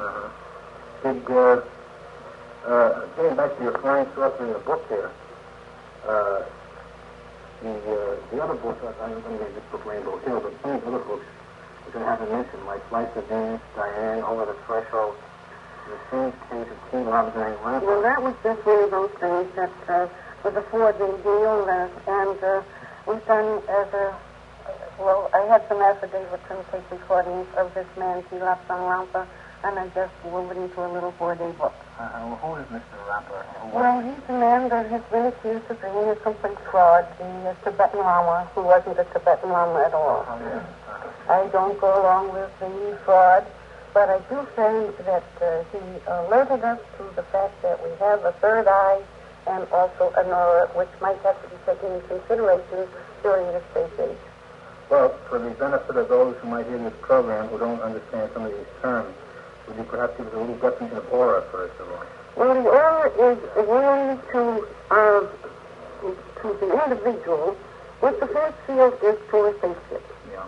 Getting back to your flying saucer in the book here, the other books, I'm going to read this book, Rainbow Hill, but some of the other books which I haven't mentioned, like Flights of Venus, Diane, Over the Threshold, and the Strange Case of King Lobster and Rapper. Well, that was just one of those things that was a forging deal, and was done as a... Well, I had some affidavits and tape recordings of this man, T. Lobster Rampa, and I just wove it into a little 4-day book. Who is Mr. Rapper? Well, he's a man that has been accused of being a complete fraud, the Tibetan Lama, who wasn't a Tibetan Lama at all. I don't go along with the fraud, but I do say that he alerted us to the fact that we have a third eye and also an aura, which might have to be taken into consideration during the space age. Well, for the benefit of those who might hear this program who don't understand some of these terms, would you perhaps give us a little definition of aura, first of all? Well, the aura is related to the individual what the force field is to a spaceship.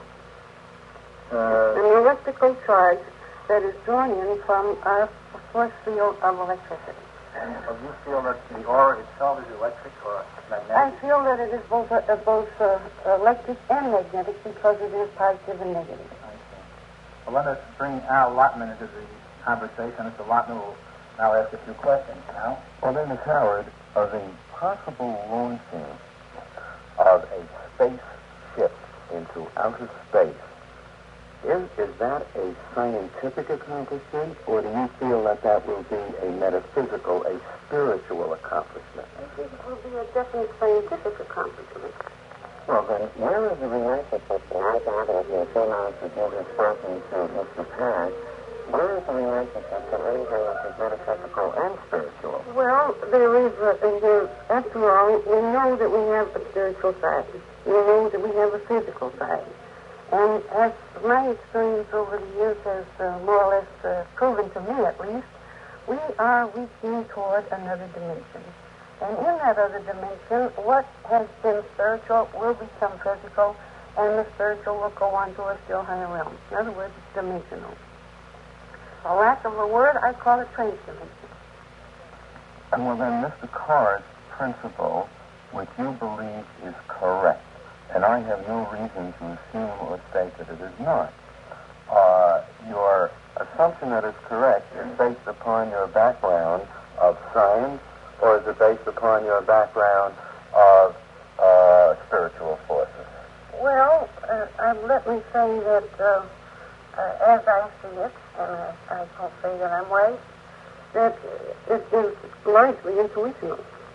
An electrical charge that is drawn in from a force field of electricity. And do you feel that the aura itself is electric or magnetic? I feel that it is both electric and magnetic because it is positive and negative. I see. Well, let us bring Al Lotman into the conversation. Mr. Lotman will now ask a few questions. Al? Well, then, Miss Howard, the possible launching of a spaceship into outer space, is that a scientific accomplishment, or do you feel that that will be a metaphysical, a spiritual accomplishment? I think it will be a definite scientific accomplishment. Well, then, where is the relationship that I gather of your females that you've been speaking to Mr. Parrish? Where is the relationship that anything which is metaphysical and spiritual? Well, there is, after all, we know that we have a spiritual side. We know that we have a physical side. And as my experience over the years has more or less proven to me, at least, we are reaching toward another dimension. And in that other dimension, what has been spiritual will become physical, and the spiritual will go on to a still higher realm. In other words, it's dimensional. For lack of a word, I call it transdimensional. Well, then, Mr. Carr's principle, which you believe is correct, and I have no reason to assume or state that it is not, your assumption that it's correct is based upon your background of science, or is it based upon your background of spiritual forces? Well, let me say that as I see it, and I can't say that I'm right, that it is largely intuitional.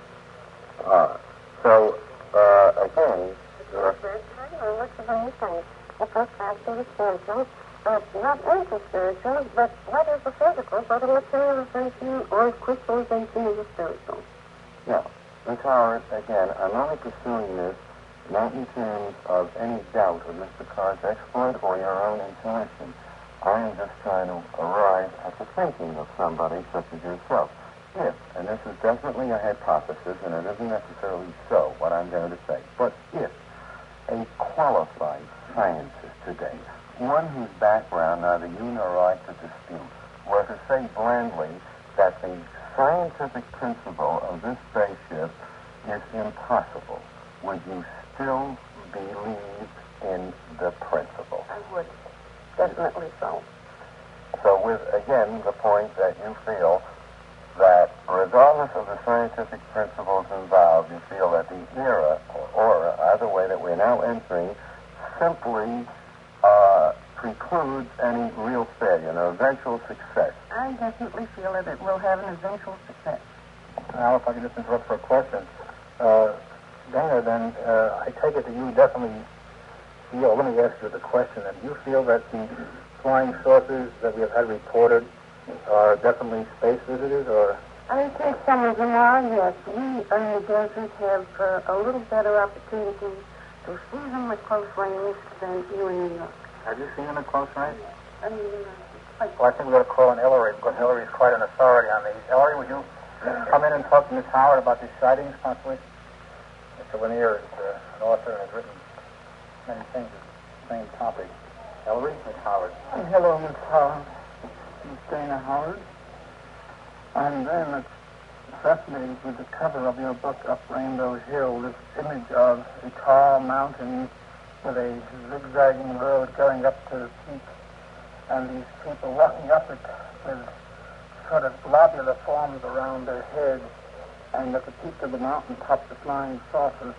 So, again... What's the very thing? The first aspect is spiritual, not anti-spiritual, but what is the physical, but a materialization or crystallization of the spiritual. Yeah. Miss Howard, again, I'm only pursuing this not in terms of any doubt of Mr. Carr's exploit or your own intuition. I am just trying to arrive at the thinking of somebody such as yourself. If, and this is definitely a hypothesis, and it isn't necessarily so, what I'm going to say, but if a qualified scientist today, one whose background neither you nor I could dispute, were to say blandly that the scientific principle of this spaceship is impossible, would you still believe in the principle? I would. Definitely so. So with, again, the point that you feel that regardless of the scientific principles involved, you feel that the era, or either way that we're now entering, simply precludes any real failure, no eventual success. I definitely feel that it will have an eventual success. Now, if I could just interrupt for a question. Dana, then, I take it that you definitely feel, let me ask you the question, and do you feel that the flying saucers that we have had reported are definitely space visitors, or? I think some of them are, yes. We in the desert have a little better opportunity to see them at close range than you in New York. Have you seen them at close range? I mean, Well, I think we've got to call on Ellery, because Ellery is quite an authority on these. Ellery, would you come in and talk to Miss Howard about these sightings, possibly? Mr. Lanier is an author and has written many things on the same topic. Ellery, Miss Howard. Hello, Miss Howard. Miss Dana Howard. I'm very much fascinated with the cover of your book, Up Rainbow Hill, this image of a tall mountain with a zigzagging road going up to the peak, and these people walking up it with sort of globular forms around their heads, and at the peak of the mountain top the flying saucers.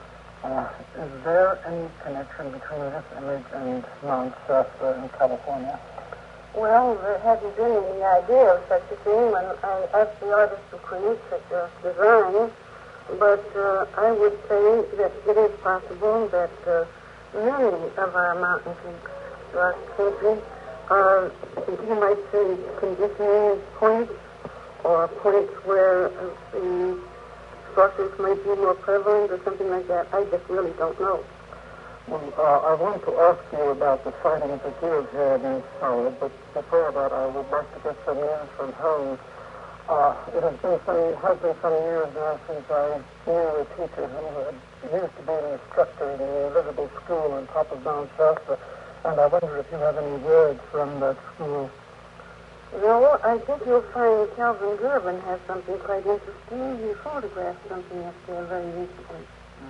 Is there any connection between this image and Mount Shasta in California? well, there hasn't been any idea of such a thing, and I asked the artist to create such a design, but I would say that it is possible that many of our mountain peaks throughout the country are, you might say, conditioning points, or points where the saucers might be more prevalent or something like that. I just really don't know. Well, I want to ask you about the sightings that you have had in Howard, but before that, I would like to get some news from home. It has been some years now since I knew a teacher who used to be an instructor in the Invisible School on top of Mount Shasta, and I wonder if you have any words from that school. No, I think you'll find Calvin Gervin has something quite interesting. He photographed something up there very recently.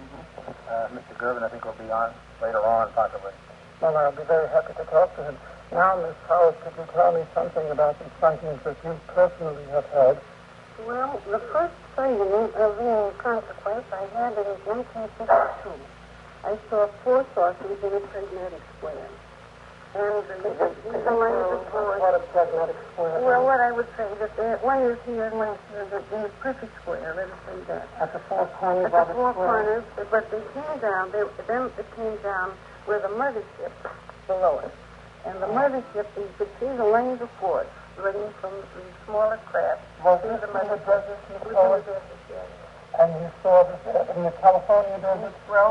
Mr. Gervin, I think, will be on later on, possibly. Well, I'll be very happy to talk to him. Now, Miss Howard, could you tell me something about the sightings that you personally have had? Well, the first sighting of any consequence I had in 1952. I saw 4 saucers in a pragmatic square. And the lines of force. What a pragmatic square. Well, what I would say that one is here and one is here, in the perfect square, let us say that. At the 4 corners of the square. Corners, but they came down, it came down with a mothership below us. And the mothership, you could see the lanes of force running from the smaller craft to the mothership. And you saw this in the California desert? Well,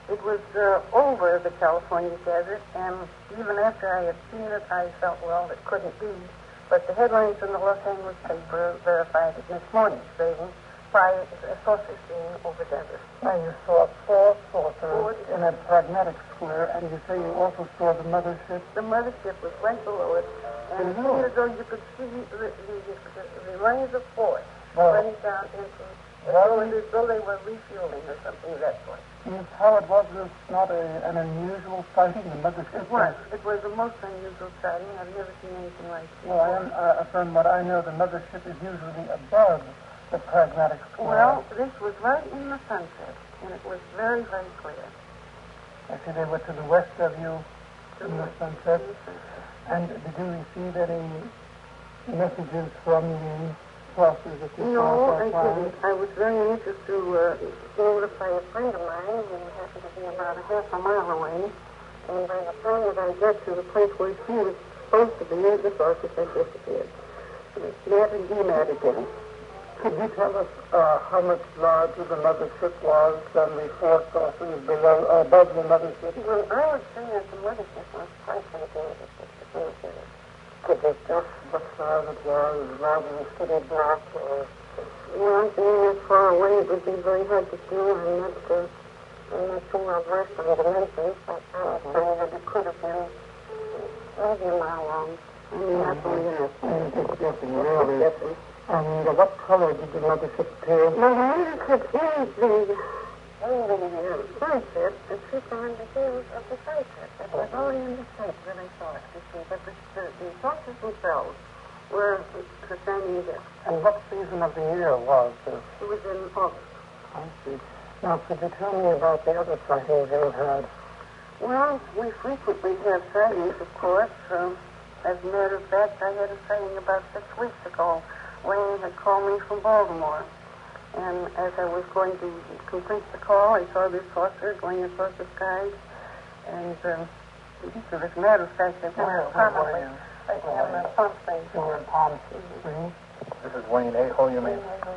It was over the California desert, and even after I had seen it, I felt, well, it couldn't be. But the headlines in the Los Angeles paper verified it this morning, saying a saucer seen over desert. Now, you saw 4 saucers in a pragmatic square, and you say you also saw the mothership? The mothership was right below it, and a few years ago you could see the lines of force running down into as though they were refueling or something of that sort. Miss Howard, was this not an unusual sighting? The mothership was. It was the most unusual sighting. I've never seen anything like it. Well, from what I know, the mothership is usually above the pragmatic square. Well, this was right in the sunset, and it was very, very clear. I see they were to the west of you in the sunset. And did you receive any messages from the saucers that you saw? No, I didn't. I was very anxious to notify a friend of mine who happened to be about a half a mile away. And by the time that I got to the place where she was supposed to be, the saucers had disappeared. So it's mad and demad again. Could you tell us how much larger the mothership was than the 4 saucers above the mothership? Well, I would say that the mothership was quite a bit. Could you just what size it was, larger than a city block? Well, being that far away, it would be very hard to see. I'm not sure well versed in the dimensions, but I would say that it could have been maybe a mile long. I mean, that's only enough. Just guessing, really. And what color did the mothership appear? The mothership is the sunset, and sit on the hills of the sunset. It was only in the sight that I saw it, you see. But the saucers themselves were the shining disk. And what season of the year was this? It was in August. I see. Now, could you tell me about the other sightings you've had? Well, we frequently have sightings, of course. As a matter of fact, I had a sighting about 6 weeks ago. Wayne had called me from Baltimore. And as I was going to complete the call, I saw this saucer going across the sky. And as a matter of fact, they were probably in Palm Springs. You were in Palm Springs? This is Wayne Aho, you mean?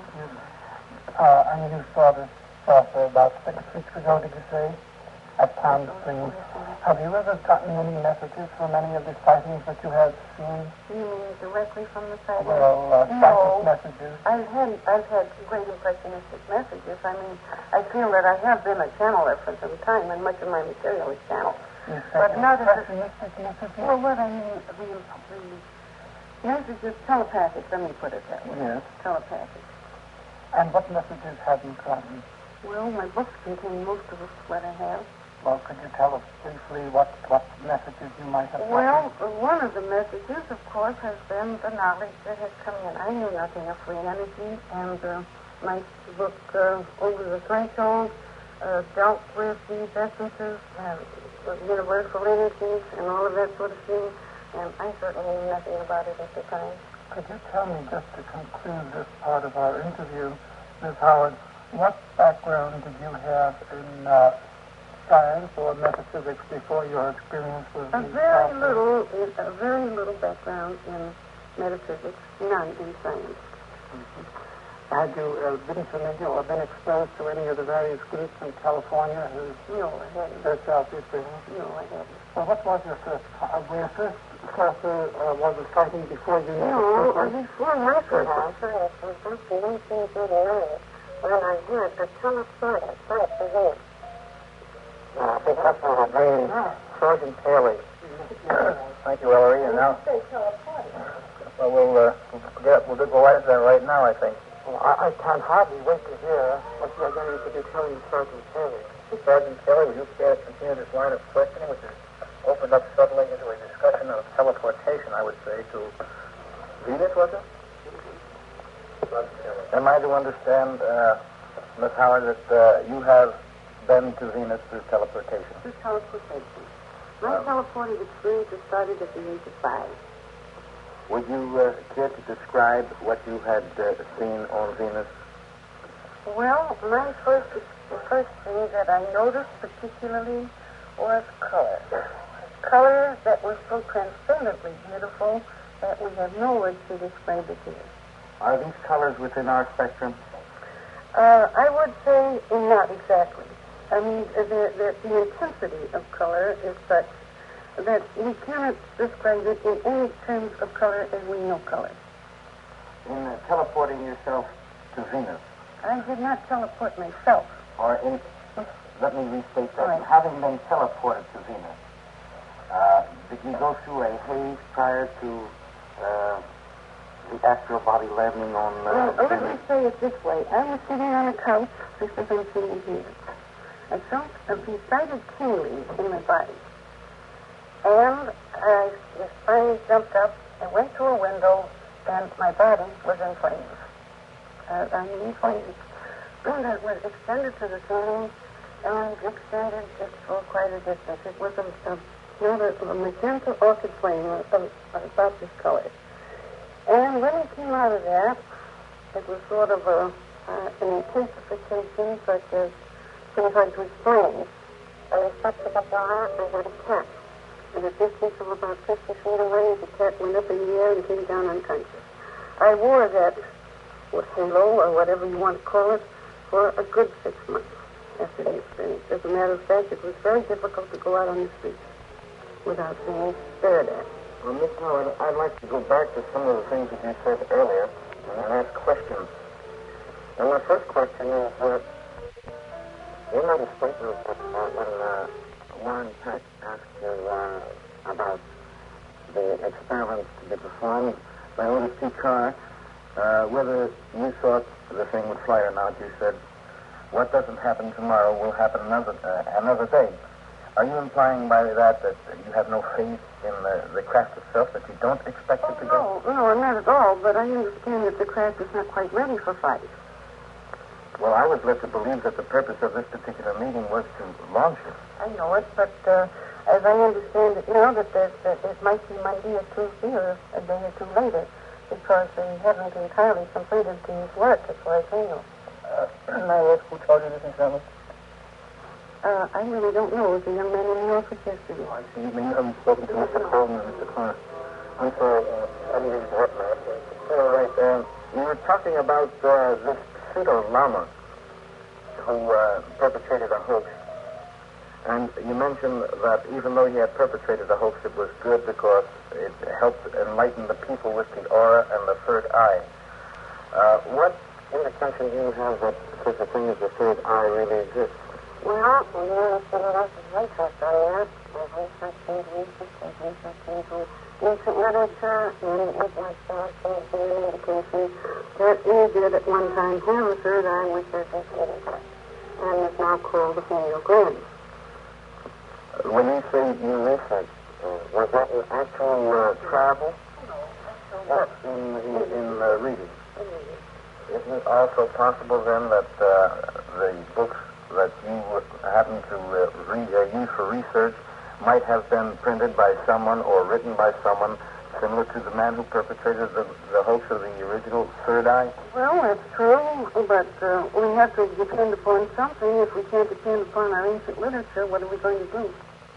And you saw this saucer about 6 weeks ago, did you say? At Palm Springs. Have you ever gotten any messages from any of the sightings that you have seen? You mean directly from the sighting? Well, psychic messages. I've had great impressionistic messages. I mean, I feel that I have been a channeler for some time, and much of my material is channeled. You say but not impressionistic messages? Well, what I mean, the messages telepathic. Let me put it that way. Yes. Telepathic. And what messages have you gotten? Well, my books contain most of what I have. Well, could you tell us briefly what messages you might have gotten? Well, one of the messages, of course, has been the knowledge that has come in. I knew nothing of free energy, and my book, Over the Threshold, dealt with these essences, universal energies, and all of that sort of thing, and I certainly knew nothing about it at the time. Could you tell me, just to conclude this part of our interview, Ms. Howard, what background did you have in science or metaphysics before your experience with a very little background in metaphysics, none in science. Mm-hmm. Had you been familiar or been exposed to any of the various groups in California who No, I hadn't. searched out these things? No, I hadn't. Well, what was your first? Your first saucer was a sighting before you knew? No, before my first experience was back in 1939 when I had a telephonic sight vision. I think that's what I mean. Sergeant Haley. Thank you, Ellery. And now, well, we'll go right into that right now, I think. Well, I can hardly wait to hear what you're going to be telling Sergeant Haley. Sergeant Haley, will you care to continue this line of questioning, which has opened up suddenly into a discussion of teleportation, I would say, to Venus, was it? Am I to understand, Miss Howard, that you have been to Venus through teleportation? Through teleportation. My teleporting experience started at the age of 5. Would you care to describe what you had seen on Venus? Well, the first thing that I noticed particularly was color. Color that was so transcendently beautiful that we have no words to describe it here. Are these colors within our spectrum? I would say not exactly. I mean, the intensity of color is such that we cannot describe it in any terms of color as we know color. In teleporting yourself to Venus, I did not teleport myself. or in, let me restate that. All right. Having been teleported to Venus, did you go through a haze prior to the astral body landing on Well, let me Venus? say it this way. I was sitting on a couch, just as I'm sitting here. I felt a decided tingling in my body. And I just finally jumped up and went to a window, and my body was in flames. In flames. And it was extended to the ceiling and extended just for quite a distance. It was a magenta orchid flame of about this color. And when it came out of that, it was sort of an intensification, such as things like with flames. And I stepped up there, I had a cat. At a distance of about 50 feet away, the cat went up in the air and came down unconscious. I wore that halo, or whatever you want to call it, for a good 6 months after the experience. As a matter of fact, it was very difficult to go out on the street without being stared at. Well, Miss Howard, I'd like to go back to some of the things that you said earlier and ask questions. And my first question is, you made a statement that when Warren Peck asked you about the experiments to be performed by Otis T. Carr, whether you thought the thing would fly or not. You said, what doesn't happen tomorrow will happen another day. Are you implying by that you have no faith in the craft itself, that you don't expect it to go? No, not at all, but I understand that the craft is not quite ready for flight. Well, I was led to believe that the purpose of this particular meeting was to launch it. I know it, but as I understand it now, that it might be Monday or Tuesday or a day or two later, because they haven't entirely completed the work, as far as I know. May I ask who told you this exactly? I really don't know. It was a young man in the office yesterday. Oh, I see. You mean you haven't spoken to Mr. Coleman and Mr. Clark? I'm sorry. I didn't mean to hurt me. All right. You were talking about this pseudo-lama who perpetrated a hoax. And you mentioned that even though he had perpetrated a hoax, it was good because it helped enlighten the people with the aura and the third eye. What indication do you have that such a thing as the third eye really exists? Well, when you set it up as research on that, there's research into ancient literature, and it was an indication that he did at one time have a third eye, which is included, and is now called the pineal gland. When you say you researched, was that an actual travel? No, in reading. Isn't it also possible then that the books that you happen to use for research might have been printed by someone or written by someone similar to the man who perpetrated the hoax of the original third eye? well, that's true, but we have to depend upon something. If we can't depend upon our ancient literature, what are we going to do?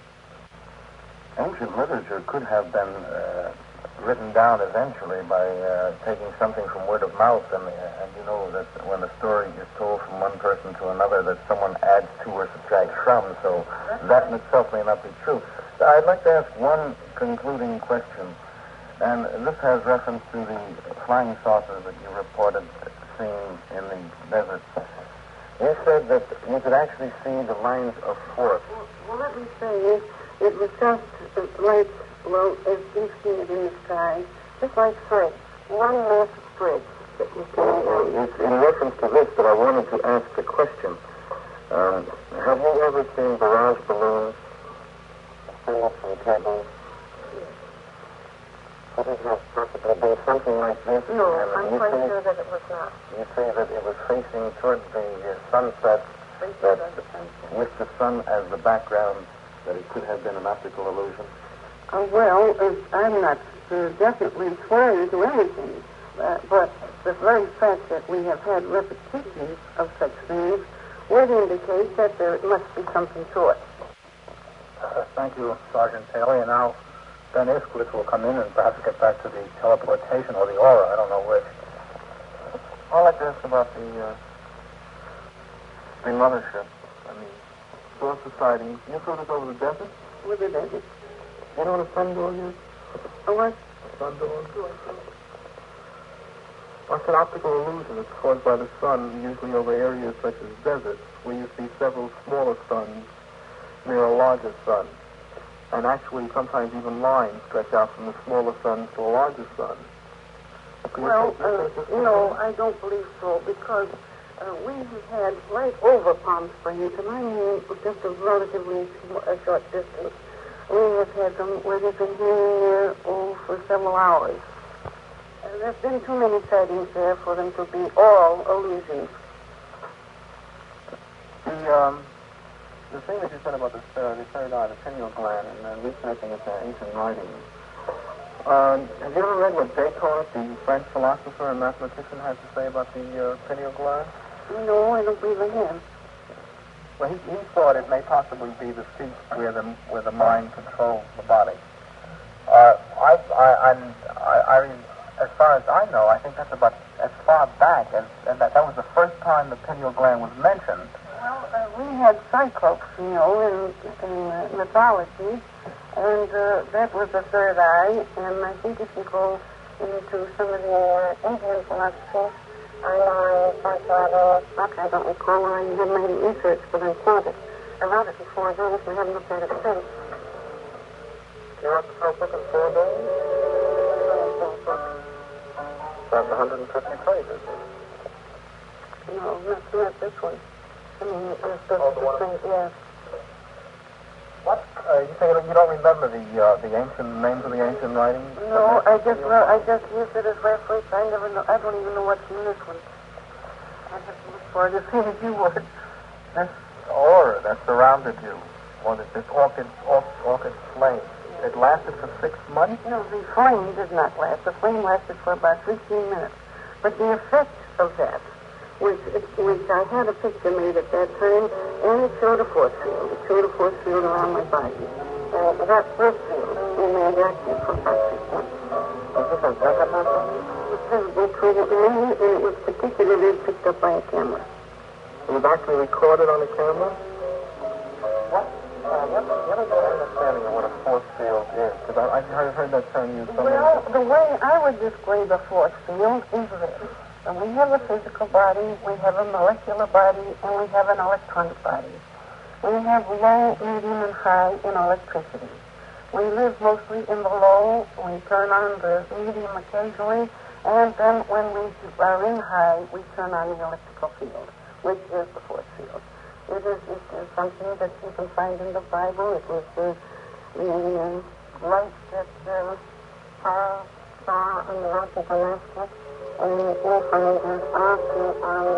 Ancient literature could have been written down eventually by taking something from word of mouth, and you know that when a story is told from one person to another, that someone adds to or subtracts from, so that in itself may not be true. I'd like to ask one concluding question, and this has reference to the flying saucers that you reported seeing in the desert. You said that you could actually see the lines of force. Well, let me say, it was just like, well, as you've seen it in the sky, just like threads, one mass of threads that was coming down. It's in reference to this that I wanted to ask a question. Have you ever seen barrage balloons send up from turbines? Would it have possibly been something like this? No, I'm quite sure that it was not. You say that it was facing toward the sunset, that with the sun as the background, that it could have been an optical illusion? Well, I'm not definitely swearing to anything, but the very fact that we have had repetitions of such things would indicate that there must be something to it. Thank you, Sergeant Paley. And now Ben Iskowitz will come in and perhaps get back to the teleportation or the aura. I don't know which. I'd like to ask about the mothership. I mean, source of sightings. You saw this over the desert? With the desert. You know what a sundog is? A what? A sundog? It's an optical illusion. It's caused by the sun, usually over areas such as deserts, where you see several smaller suns near a larger sun. And actually, sometimes even lines stretch out from the smaller sun to a larger sun. Well, no, I don't believe so, because we have had right over Palm Springs, and I mean just a relatively short distance. We have had them where they've been hanging there, for several hours. There's been too many sightings there for them to be all illusions. The thing that you said about the third eye, the pineal gland, and researching its ancient writings. Have you ever read what Descartes, the French philosopher and mathematician, had to say about the pineal gland? No, I don't believe in him. Well, he thought it may possibly be the seat where the mind controls the body. As far as I know, I think that's about as far back as that was the first time the pineal gland was mentioned. Well, we had Cyclops, in mythology, and that was the third eye. And I think if you go into some of the Indian philosophy, I don't recall where I had made research, but I thought about it before then, if I haven't looked at it since. You wrote the first book in 4 days? That's 150 pages. No, not this one. I mean, it's the thing, yes. What? You say you don't remember the ancient names of the ancient writings? No, I just used it as reference. I don't even know what's in this one. I just looked for it as soon as you would. This aura that surrounded you, was it this orchid flame? It lasted for 6 months? No, the flame did not last. The flame lasted for about 15 minutes. But the effect of that, which I had a picture made at that time, and it showed a force field. It showed a force field around my body. That force field remained active for about 6 months. Was this a record number? It was visible to me, and it was particularly picked up by a camera. It was actually recorded on the camera? What is your understanding of what a force field is? Because I've heard that term used so many Well, the way I would describe a force field is this. We have a physical body, we have a molecular body, and we have an electronic body. We have low, medium, and high in electricity. We live mostly in the low. We turn on the medium occasionally, and then when we are in high, we turn on the electrical field, which is the force field. It is something that you can find in the Bible. It was the light that saw on the rock of Damascus, and we find this after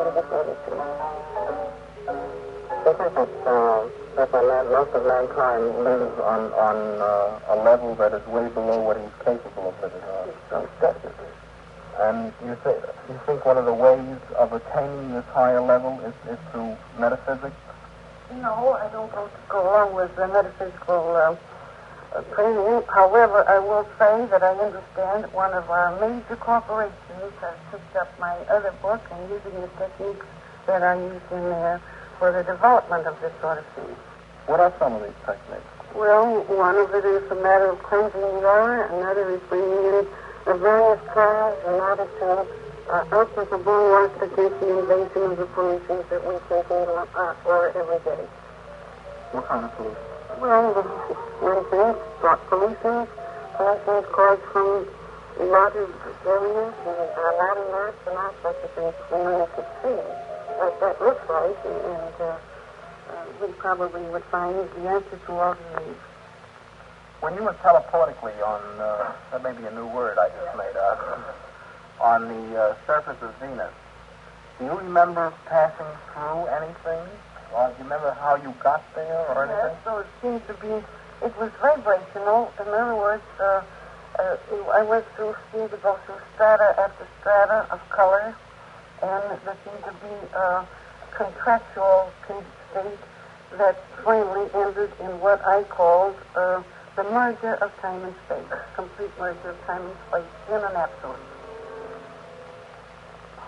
most of mankind lives on a level that is way below what he's capable of living on. And you think one of the ways of attaining this higher level is through metaphysics? No, I don't go along with the metaphysical training. However, I will say that I understand one of our major corporations has picked up my other book and using the techniques that are used in there for the development of this sort of thing. What are some of these techniques? Well, one of it is a matter of cleansing the aura, another is bringing in the various cars in order to act as a bulwark against the invasion of the pollutions that we take into our aura every day. What kind of pollution? Well, one thing, pollutions caused from a lot of areas, and a lot of maps and all sorts of things we know could see. That looks right, and we probably would find the answer to all the needs. When you were teleportically on, that may be a new word I just made up, on the surface of Venus, do you remember passing through anything? Or do you remember how you got there or anything? Yes, so it seemed to be, it was vibrational. In other words, I seemed to go through strata after strata of color, and there seemed to be a contractual state that finally ended in what I called the merger of time and space, complete merger of time and space in an absolute.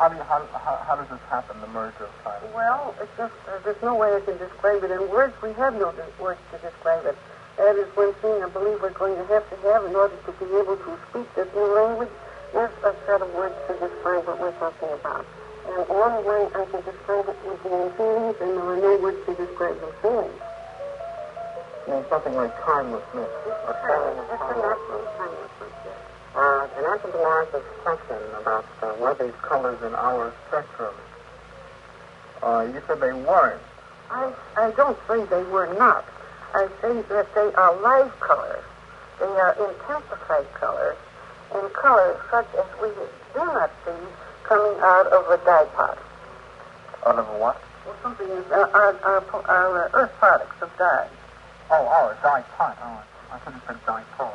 How does this happen, the merger of time? Well, it's just, there's no way I can describe it in words. We have no words to describe it. That is one thing I believe we're going to have in order to be able to speak this new language, is a set of words to describe what we're talking about. And the only way I can describe it would be in feelings, and there are no words to describe those feelings. Something like timelessness. It's an absolute timelessness, yes. In answer to Morris's question about were these colors in our spectrum, you said they weren't. I don't say they were not. I say that they are live colors. They are intensified colors, and colors such as we do not see coming out of a dye pot. Out of what? Well, something is our earth products of dye. Oh, a dye pot. Oh, I thought you said dye pot.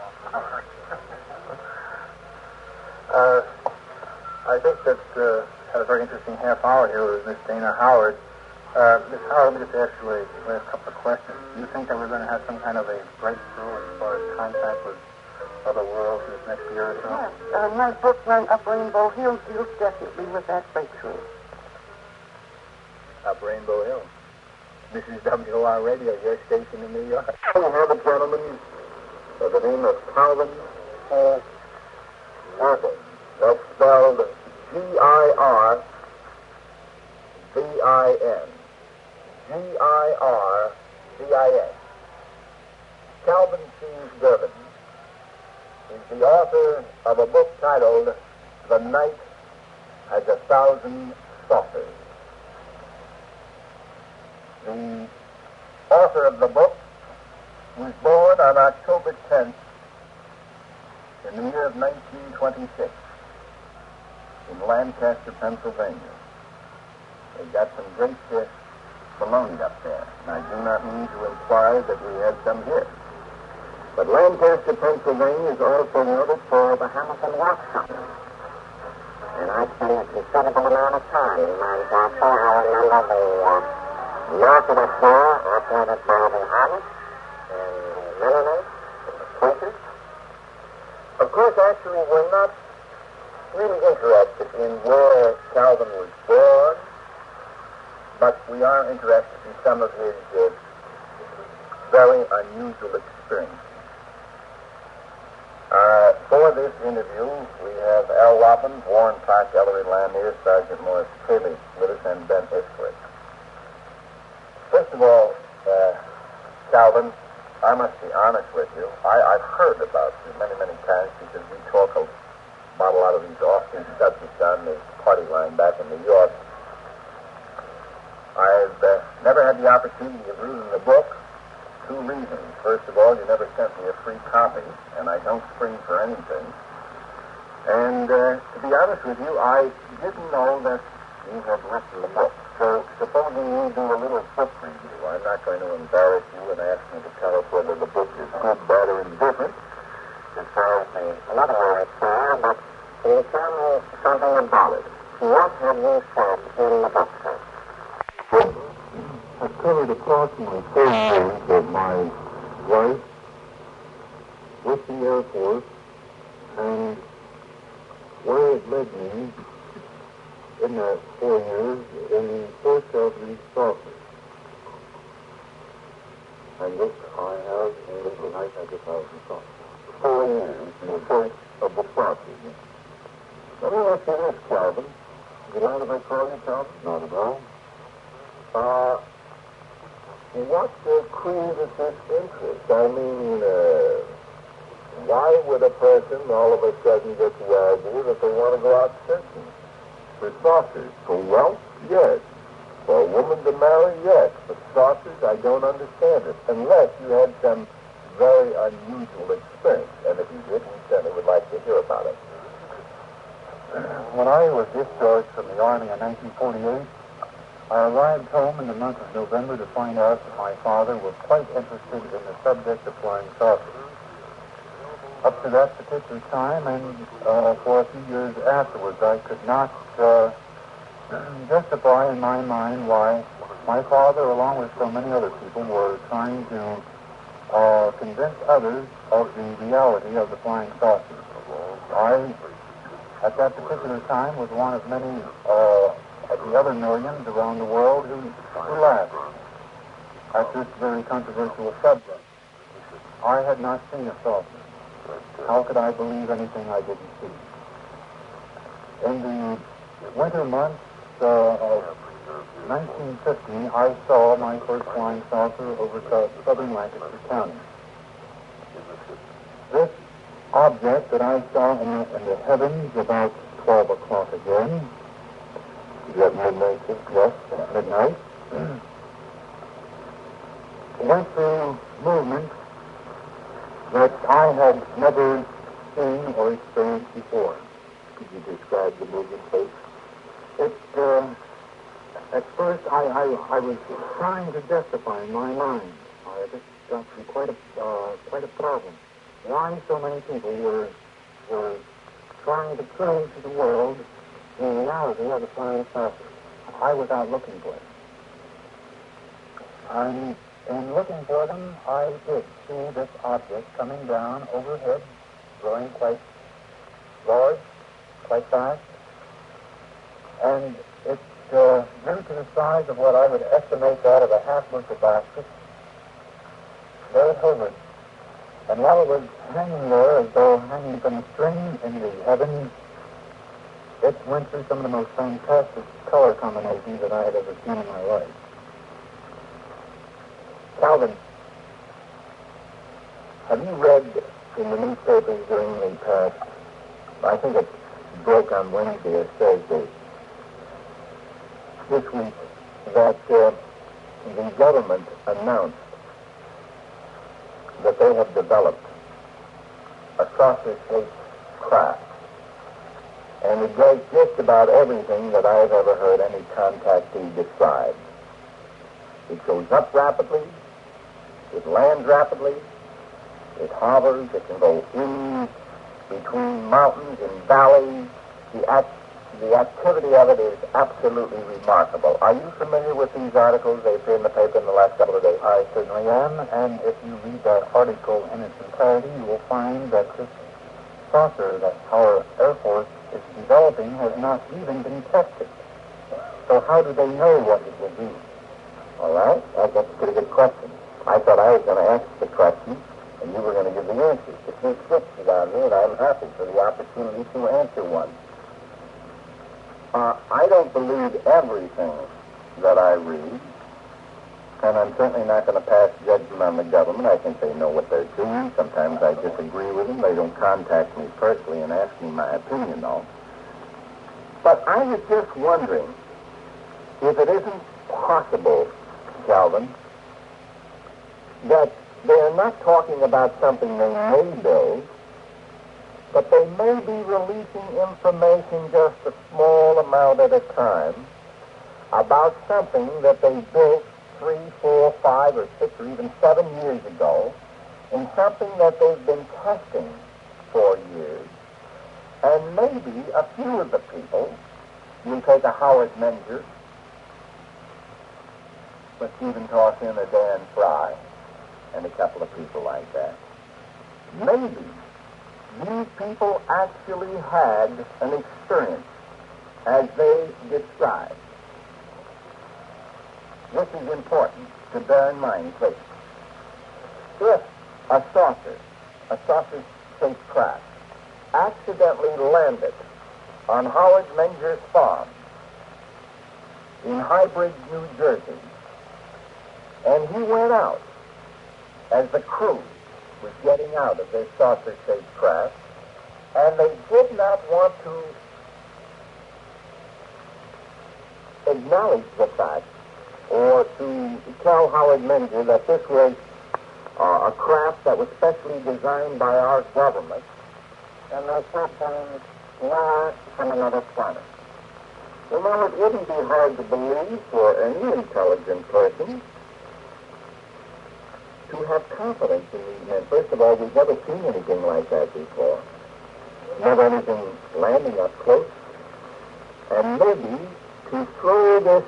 I think that had a very interesting half hour here with Miss Dana Howard. Miss Howard, let me just ask you a last couple of questions. Do you think that we're going to have some kind of a breakthrough as far as contact with other worlds this next year or so? Yes. My book, Up Rainbow Hill, deals definitely with that breakthrough. Up Rainbow Hill. This is WOR Radio, your station in New York. We have a gentleman by the name of Calvin Girvin. That's spelled Girvin. Girvin. Calvin C. Girvin is the author of a book titled The Night Has 1,000 Saucers. The author of the book was born on October 10th in the year of 1926 in Lancaster, Pennsylvania. They got some great bologna up there, and I do not mean to imply that we had some here. But Lancaster, Pennsylvania is also noted for the Hamilton Watch Company. And I spent a considerable amount of time in Lancaster. I remember the market up there operated by the artists and milliners and printers. Of course, actually, we're not really interested in where Calvin was born, but we are interested in some of his very unusual experiences. For this interview, we have Al Robbins, Warren Park, Ellery Lanier, Sergeant Morris Cayley with us, and Ben Iskowitz. First of all, Calvin, I must be honest with you. I've heard about you many, many times because we talk about a lot of these often subjects on the party line back in New York. I've never had the opportunity of reading the book. 2 reasons. First of all, you never sent me a free copy, and I don't spring for anything. And to be honest with you, I didn't know that you had written the book. So supposing you do a little book review, I'm not going to embarrass you and ask you to tell us whether the book is good, bad, or indifferent. As far as the literary style, but can you tell me something about it? What have you said in the book, sir? Well, I've covered approximately 4 years of my life with the Air Force and where it led me in that 4 years in search of the saucer. And this I have in the night at 1,000 saucers. 4 years in the search of the saucer. Let me ask you this, Calvin. Do you mind if I call you Calvin? Not at all. What created this interest? I mean, why would a person all of a sudden get the idea that they want to go out searching for saucers? For wealth? Yes. For a woman to marry? Yes. But saucers, I don't understand it. Unless you had some very unusual experience. And if you did, we certainly would like to hear about it. When I was discharged from the Army in 1948, I arrived home in the month of November to find out that my father was quite interested in the subject of flying saucers. Up to that particular time and for a few years afterwards, I could not justify in my mind why my father, along with so many other people, were trying to convince others of the reality of the flying saucers. I, at that particular time, was one of many the other millions around the world who laughed at this very controversial subject. I had not seen a saucer. How could I believe anything I didn't see? In the winter months of 1950, I saw my first flying saucer over southern Lancaster County. This object that I saw in the heavens about 12 o'clock again, is that midnight? Yes, midnight, went through movement that I had never seen or experienced before. Could you describe the movement, please? At first, I was trying to justify in my mind. I just got through quite a problem. Why so many people were trying to prove to the world the reality of the flying saucer. I was out looking for it. In looking for them, I did see this object coming down overhead, growing quite large, quite fast, and it grew to the size of what I would estimate that of a half-bushel basket. There it hovered. And while it was hanging there, as though hanging from a string in the heavens, it went through some of the most fantastic color combinations that I had ever seen in my life. Calvin, have you read in the newspapers during the past, I think it broke on Wednesday or Thursday, this week, that the government announced that they have developed a saucer-shaped craft, and it does just about everything that I've ever heard any contactee describe. It goes up rapidly, it lands rapidly, it hovers, it can go in between mountains and valleys. The activity of it is absolutely remarkable. Are you familiar with these articles? They appeared in the paper in the last couple of days. I certainly am, and if you read that article in its entirety, you will find that this saucer that our Air Force is developing has not even been tested. So how do they know what it will do? All right, that's a pretty good question. I thought I was going to ask the question, and you were going to give the answer. It's been switched on me, and I'm happy for the opportunity to answer one. I don't believe everything that I read, and I'm certainly not going to pass judgment on the government. I think they know what they're doing. Sometimes I disagree with them. They don't contact me personally and ask me my opinion, though. But I was just wondering if it isn't possible, Calvin, that they're not talking about something they may build, but they may be releasing information just a small amount at a time about something that they built 3, 4, 5, or 6, or even 7 years ago, and something that they've been testing for years. And maybe a few of the people, you take a Howard Menger, let's even toss in a Dan Fry, and a couple of people like that. Maybe these people actually had an experience as they described. This is important to bear in mind, please. If a saucer-shaped craft, accidentally landed on Howard Menger's farm in High Bridge, New Jersey, and he went out as the crew was getting out of their saucer-shaped craft, and they did not want to acknowledge the fact or to tell Howard Menger that this was a craft that was specially designed by our government and was something not from another planet. You know, it wouldn't be hard to believe for any intelligent person to have confidence in these men. First of all, we've never seen anything like that before. Never anything landing up close. And maybe to throw this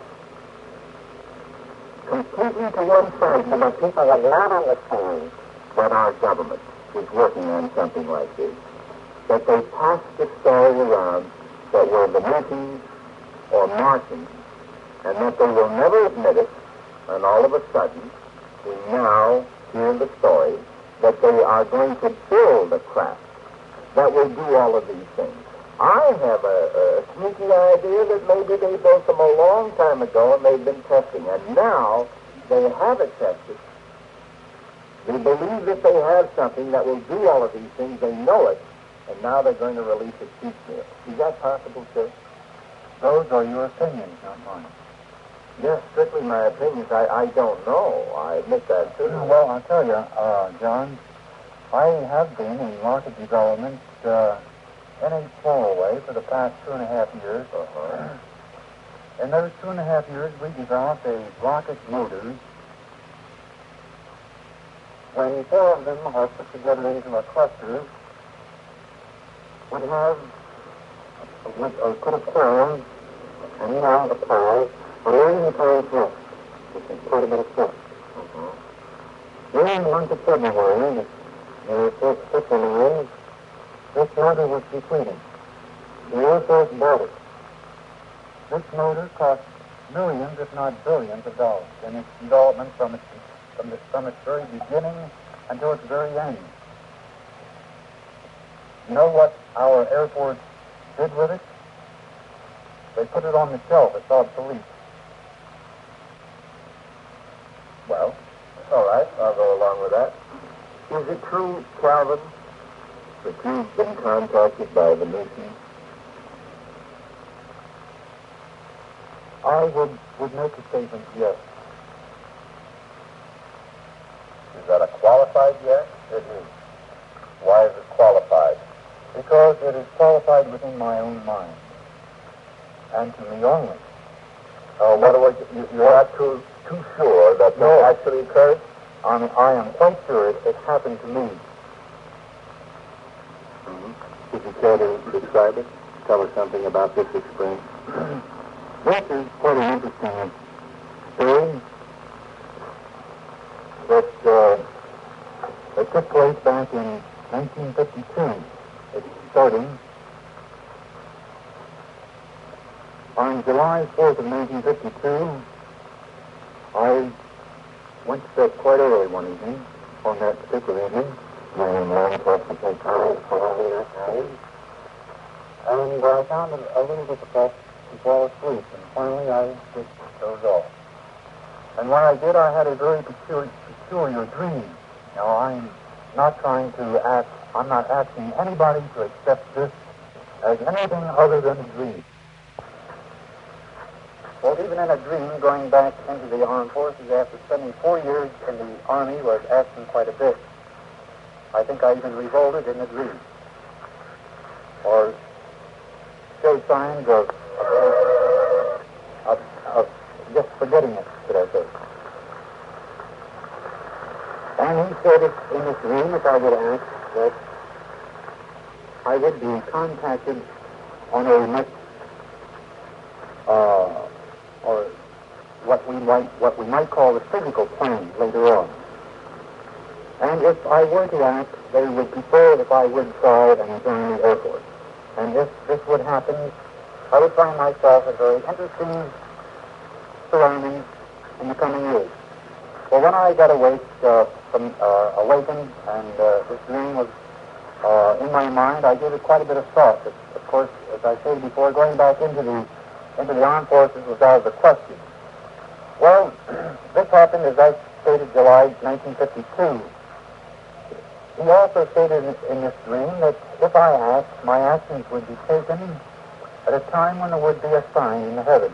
completely to one side so that people have not understood that our government is working on something like this. That they pass the story around that we're Venusians or Martians and that they will never admit it, and all of a sudden, we now hear the story that they are going to build a craft that will do all of these things. I have a sneaky idea that maybe they built them a long time ago and they've been testing, and now they have it tested. They believe that they have something that will do all of these things. They know it, and now they're going to release it piecemeal. Is that possible, sir? Those are your opinions, not mine. Yes, strictly my opinions. I don't know. I admit that, too. Well, I'll tell you, John, I have been in rocket development in a small way for the past 2.5 years. In those 2.5 years, we developed a rocket motor. When 4 of them are put together into a cluster, would have, could acquire an amount of power, a million pounds less, which is quite a bit of stuff. During the month of February, the first Switzerland, this motor was completed. The Air Force bought it. This motor cost millions, if not billions, of dollars in its development from its very beginning until its very end. You know what our Air Force did with it? They put it on the shelf. It's obsolete. Well, all right, I'll go along with that. Is it true, Calvin, that you've been contacted by the Venusians? I would make a statement, yes. Is that a qualified yes? It is. Why is it qualified? Because it is qualified within my own mind. And to me only. In other words, you're not too sure that this actually occurred? I am quite sure it happened to me. Would you care to describe it? Tell us something about this experience. This is quite an interesting story that took place back in 1952. It's starting on July 4th of 1952. I went to bed quite early one evening, on that particular evening, and I found it a little difficult to fall asleep, and finally I just dozed off. And when I did, I had a very peculiar dream. Now, I'm not asking anybody to accept this as anything other than a dream. Well, even in a dream, going back into the armed forces after spending 4 years in the Army was asking quite a bit. I think I even revolted in the dream, or showed signs of just forgetting it, should I say. And he said in this dream, if I would ask, that I would be contacted on a much, or what we might call the physical plane later on. And if I were to act, they would prefer if I would try and join the Air Force. And if this would happen, I would find myself in very interesting surroundings in the coming years. Well, when I got awakened, and this dream was in my mind, I gave it quite a bit of thought. Of course, as I said before, going back into the armed forces was out of the question. Well, this happened, as I stated, July 1952. He also stated in this dream that if I asked, my actions would be taken at a time when there would be a sign in the heavens.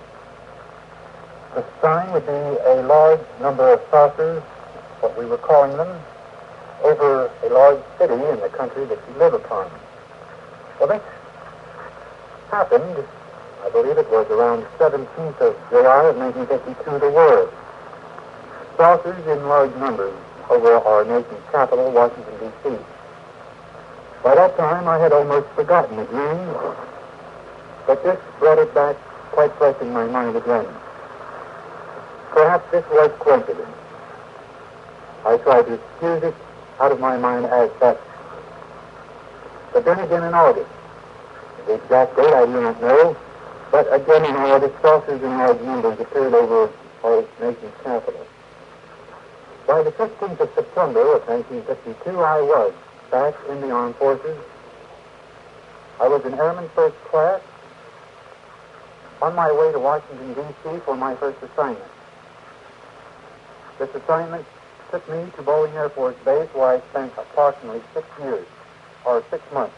The sign would be a large number of saucers, what we were calling them, over a large city in the country that you live upon. Well, this happened, I believe it was around 17th of July of 1952, there were saucers in large numbers over our nation's capital, Washington, D.C. By that time, I had almost forgotten the dream, but this brought it back quite fresh in my mind again. Perhaps this was coincidence. I tried to excuse it out of my mind as such. But then again in August, the exact date I do not know, But again, the saucers in large numbers appeared over our nation's capital. By the 15th of September of 1952, I was back in the armed forces. I was in Airman First Class on my way to Washington, D.C. for my first assignment. This assignment took me to Bolling Air Force Base, where I spent approximately 6 months.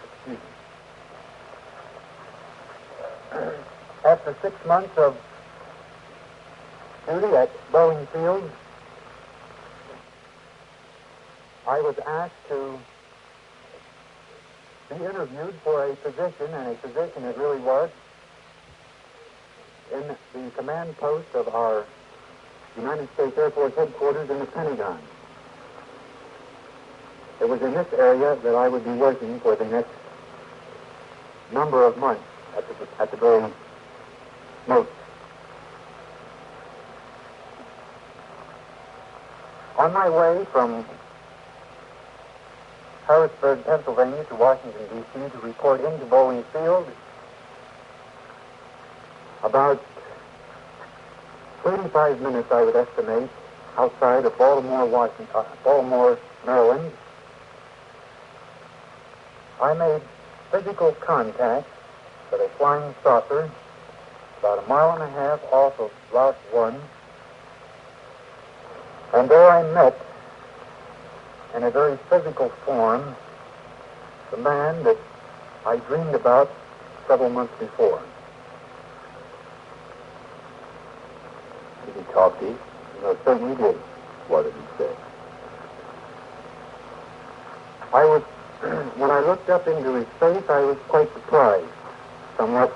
After 6 months of duty at Bolling Field, I was asked to be interviewed for a position, and a position it really was, in the command post of our United States Air Force headquarters in the Pentagon. It was in this area that I would be working for the next number of months at the very most. On my way from Harrisburg, Pennsylvania to Washington, D.C. to report into Bolling Field, about 35 minutes, I would estimate, outside of Baltimore, Maryland, I made physical contact with a flying saucer about 1.5 miles off of Route 1, and there I met, in a very physical form, the man that I dreamed about several months before. Did he talk to you? No, certainly did. What did he say? When I looked up into his face, I was quite surprised, somewhat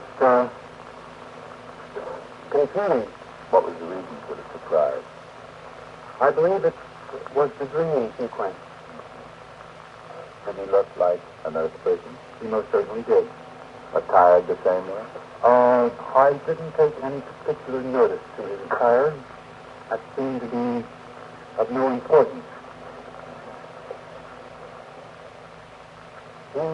confused. What was the reason for the surprise? I believe it was the dreaming sequence. Did he look like another person? He most certainly did. Attired the same way? I didn't take any particular notice to his attire. That seemed to be of no importance. He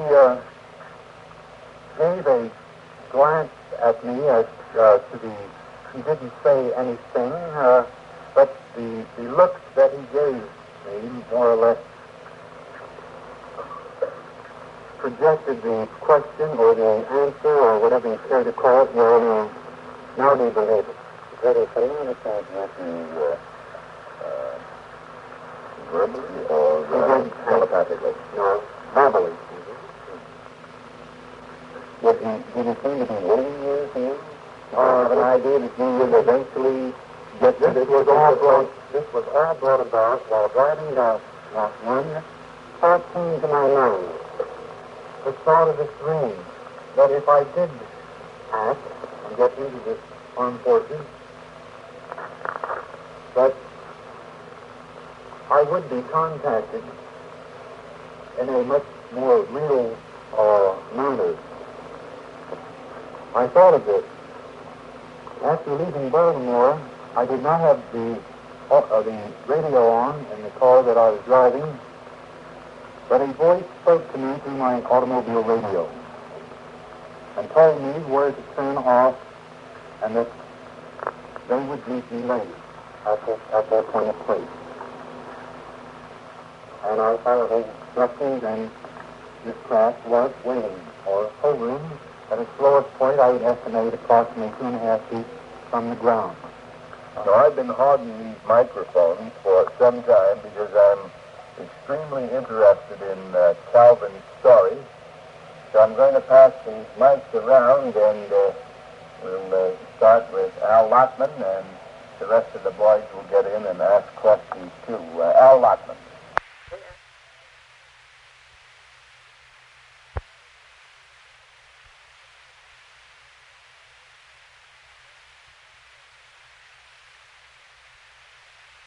gave a glance at me as he didn't say anything, but the look that he gave me more or less projected the question or the answer or whatever you care to call it. Now do you believe it? Did he say anything with you verbally or telepathically? No, verbally. Did he seem to be waiting here for you? I have an idea that you would eventually get to this. This was all brought about while driving down Route 1. Thought came to my mind. The thought of this dream, that if I did act and get into the armed forces, that I would be contacted in a much more real manner. I thought of this. After leaving Baltimore, I did not have the radio on in the car that I was driving, but a voice spoke to me through my automobile radio and told me where to turn off and that they would meet me later at that point of place. And I finally left and this craft was waiting or hovering at its lowest point. I would estimate approximately 2.5 feet from the ground. So I've been hogging these microphones for some time because I'm extremely interested in Calvin's story. So I'm going to pass these mics around, and we'll start with Al Lotman, and the rest of the boys will get in and ask questions too. Al Lotman.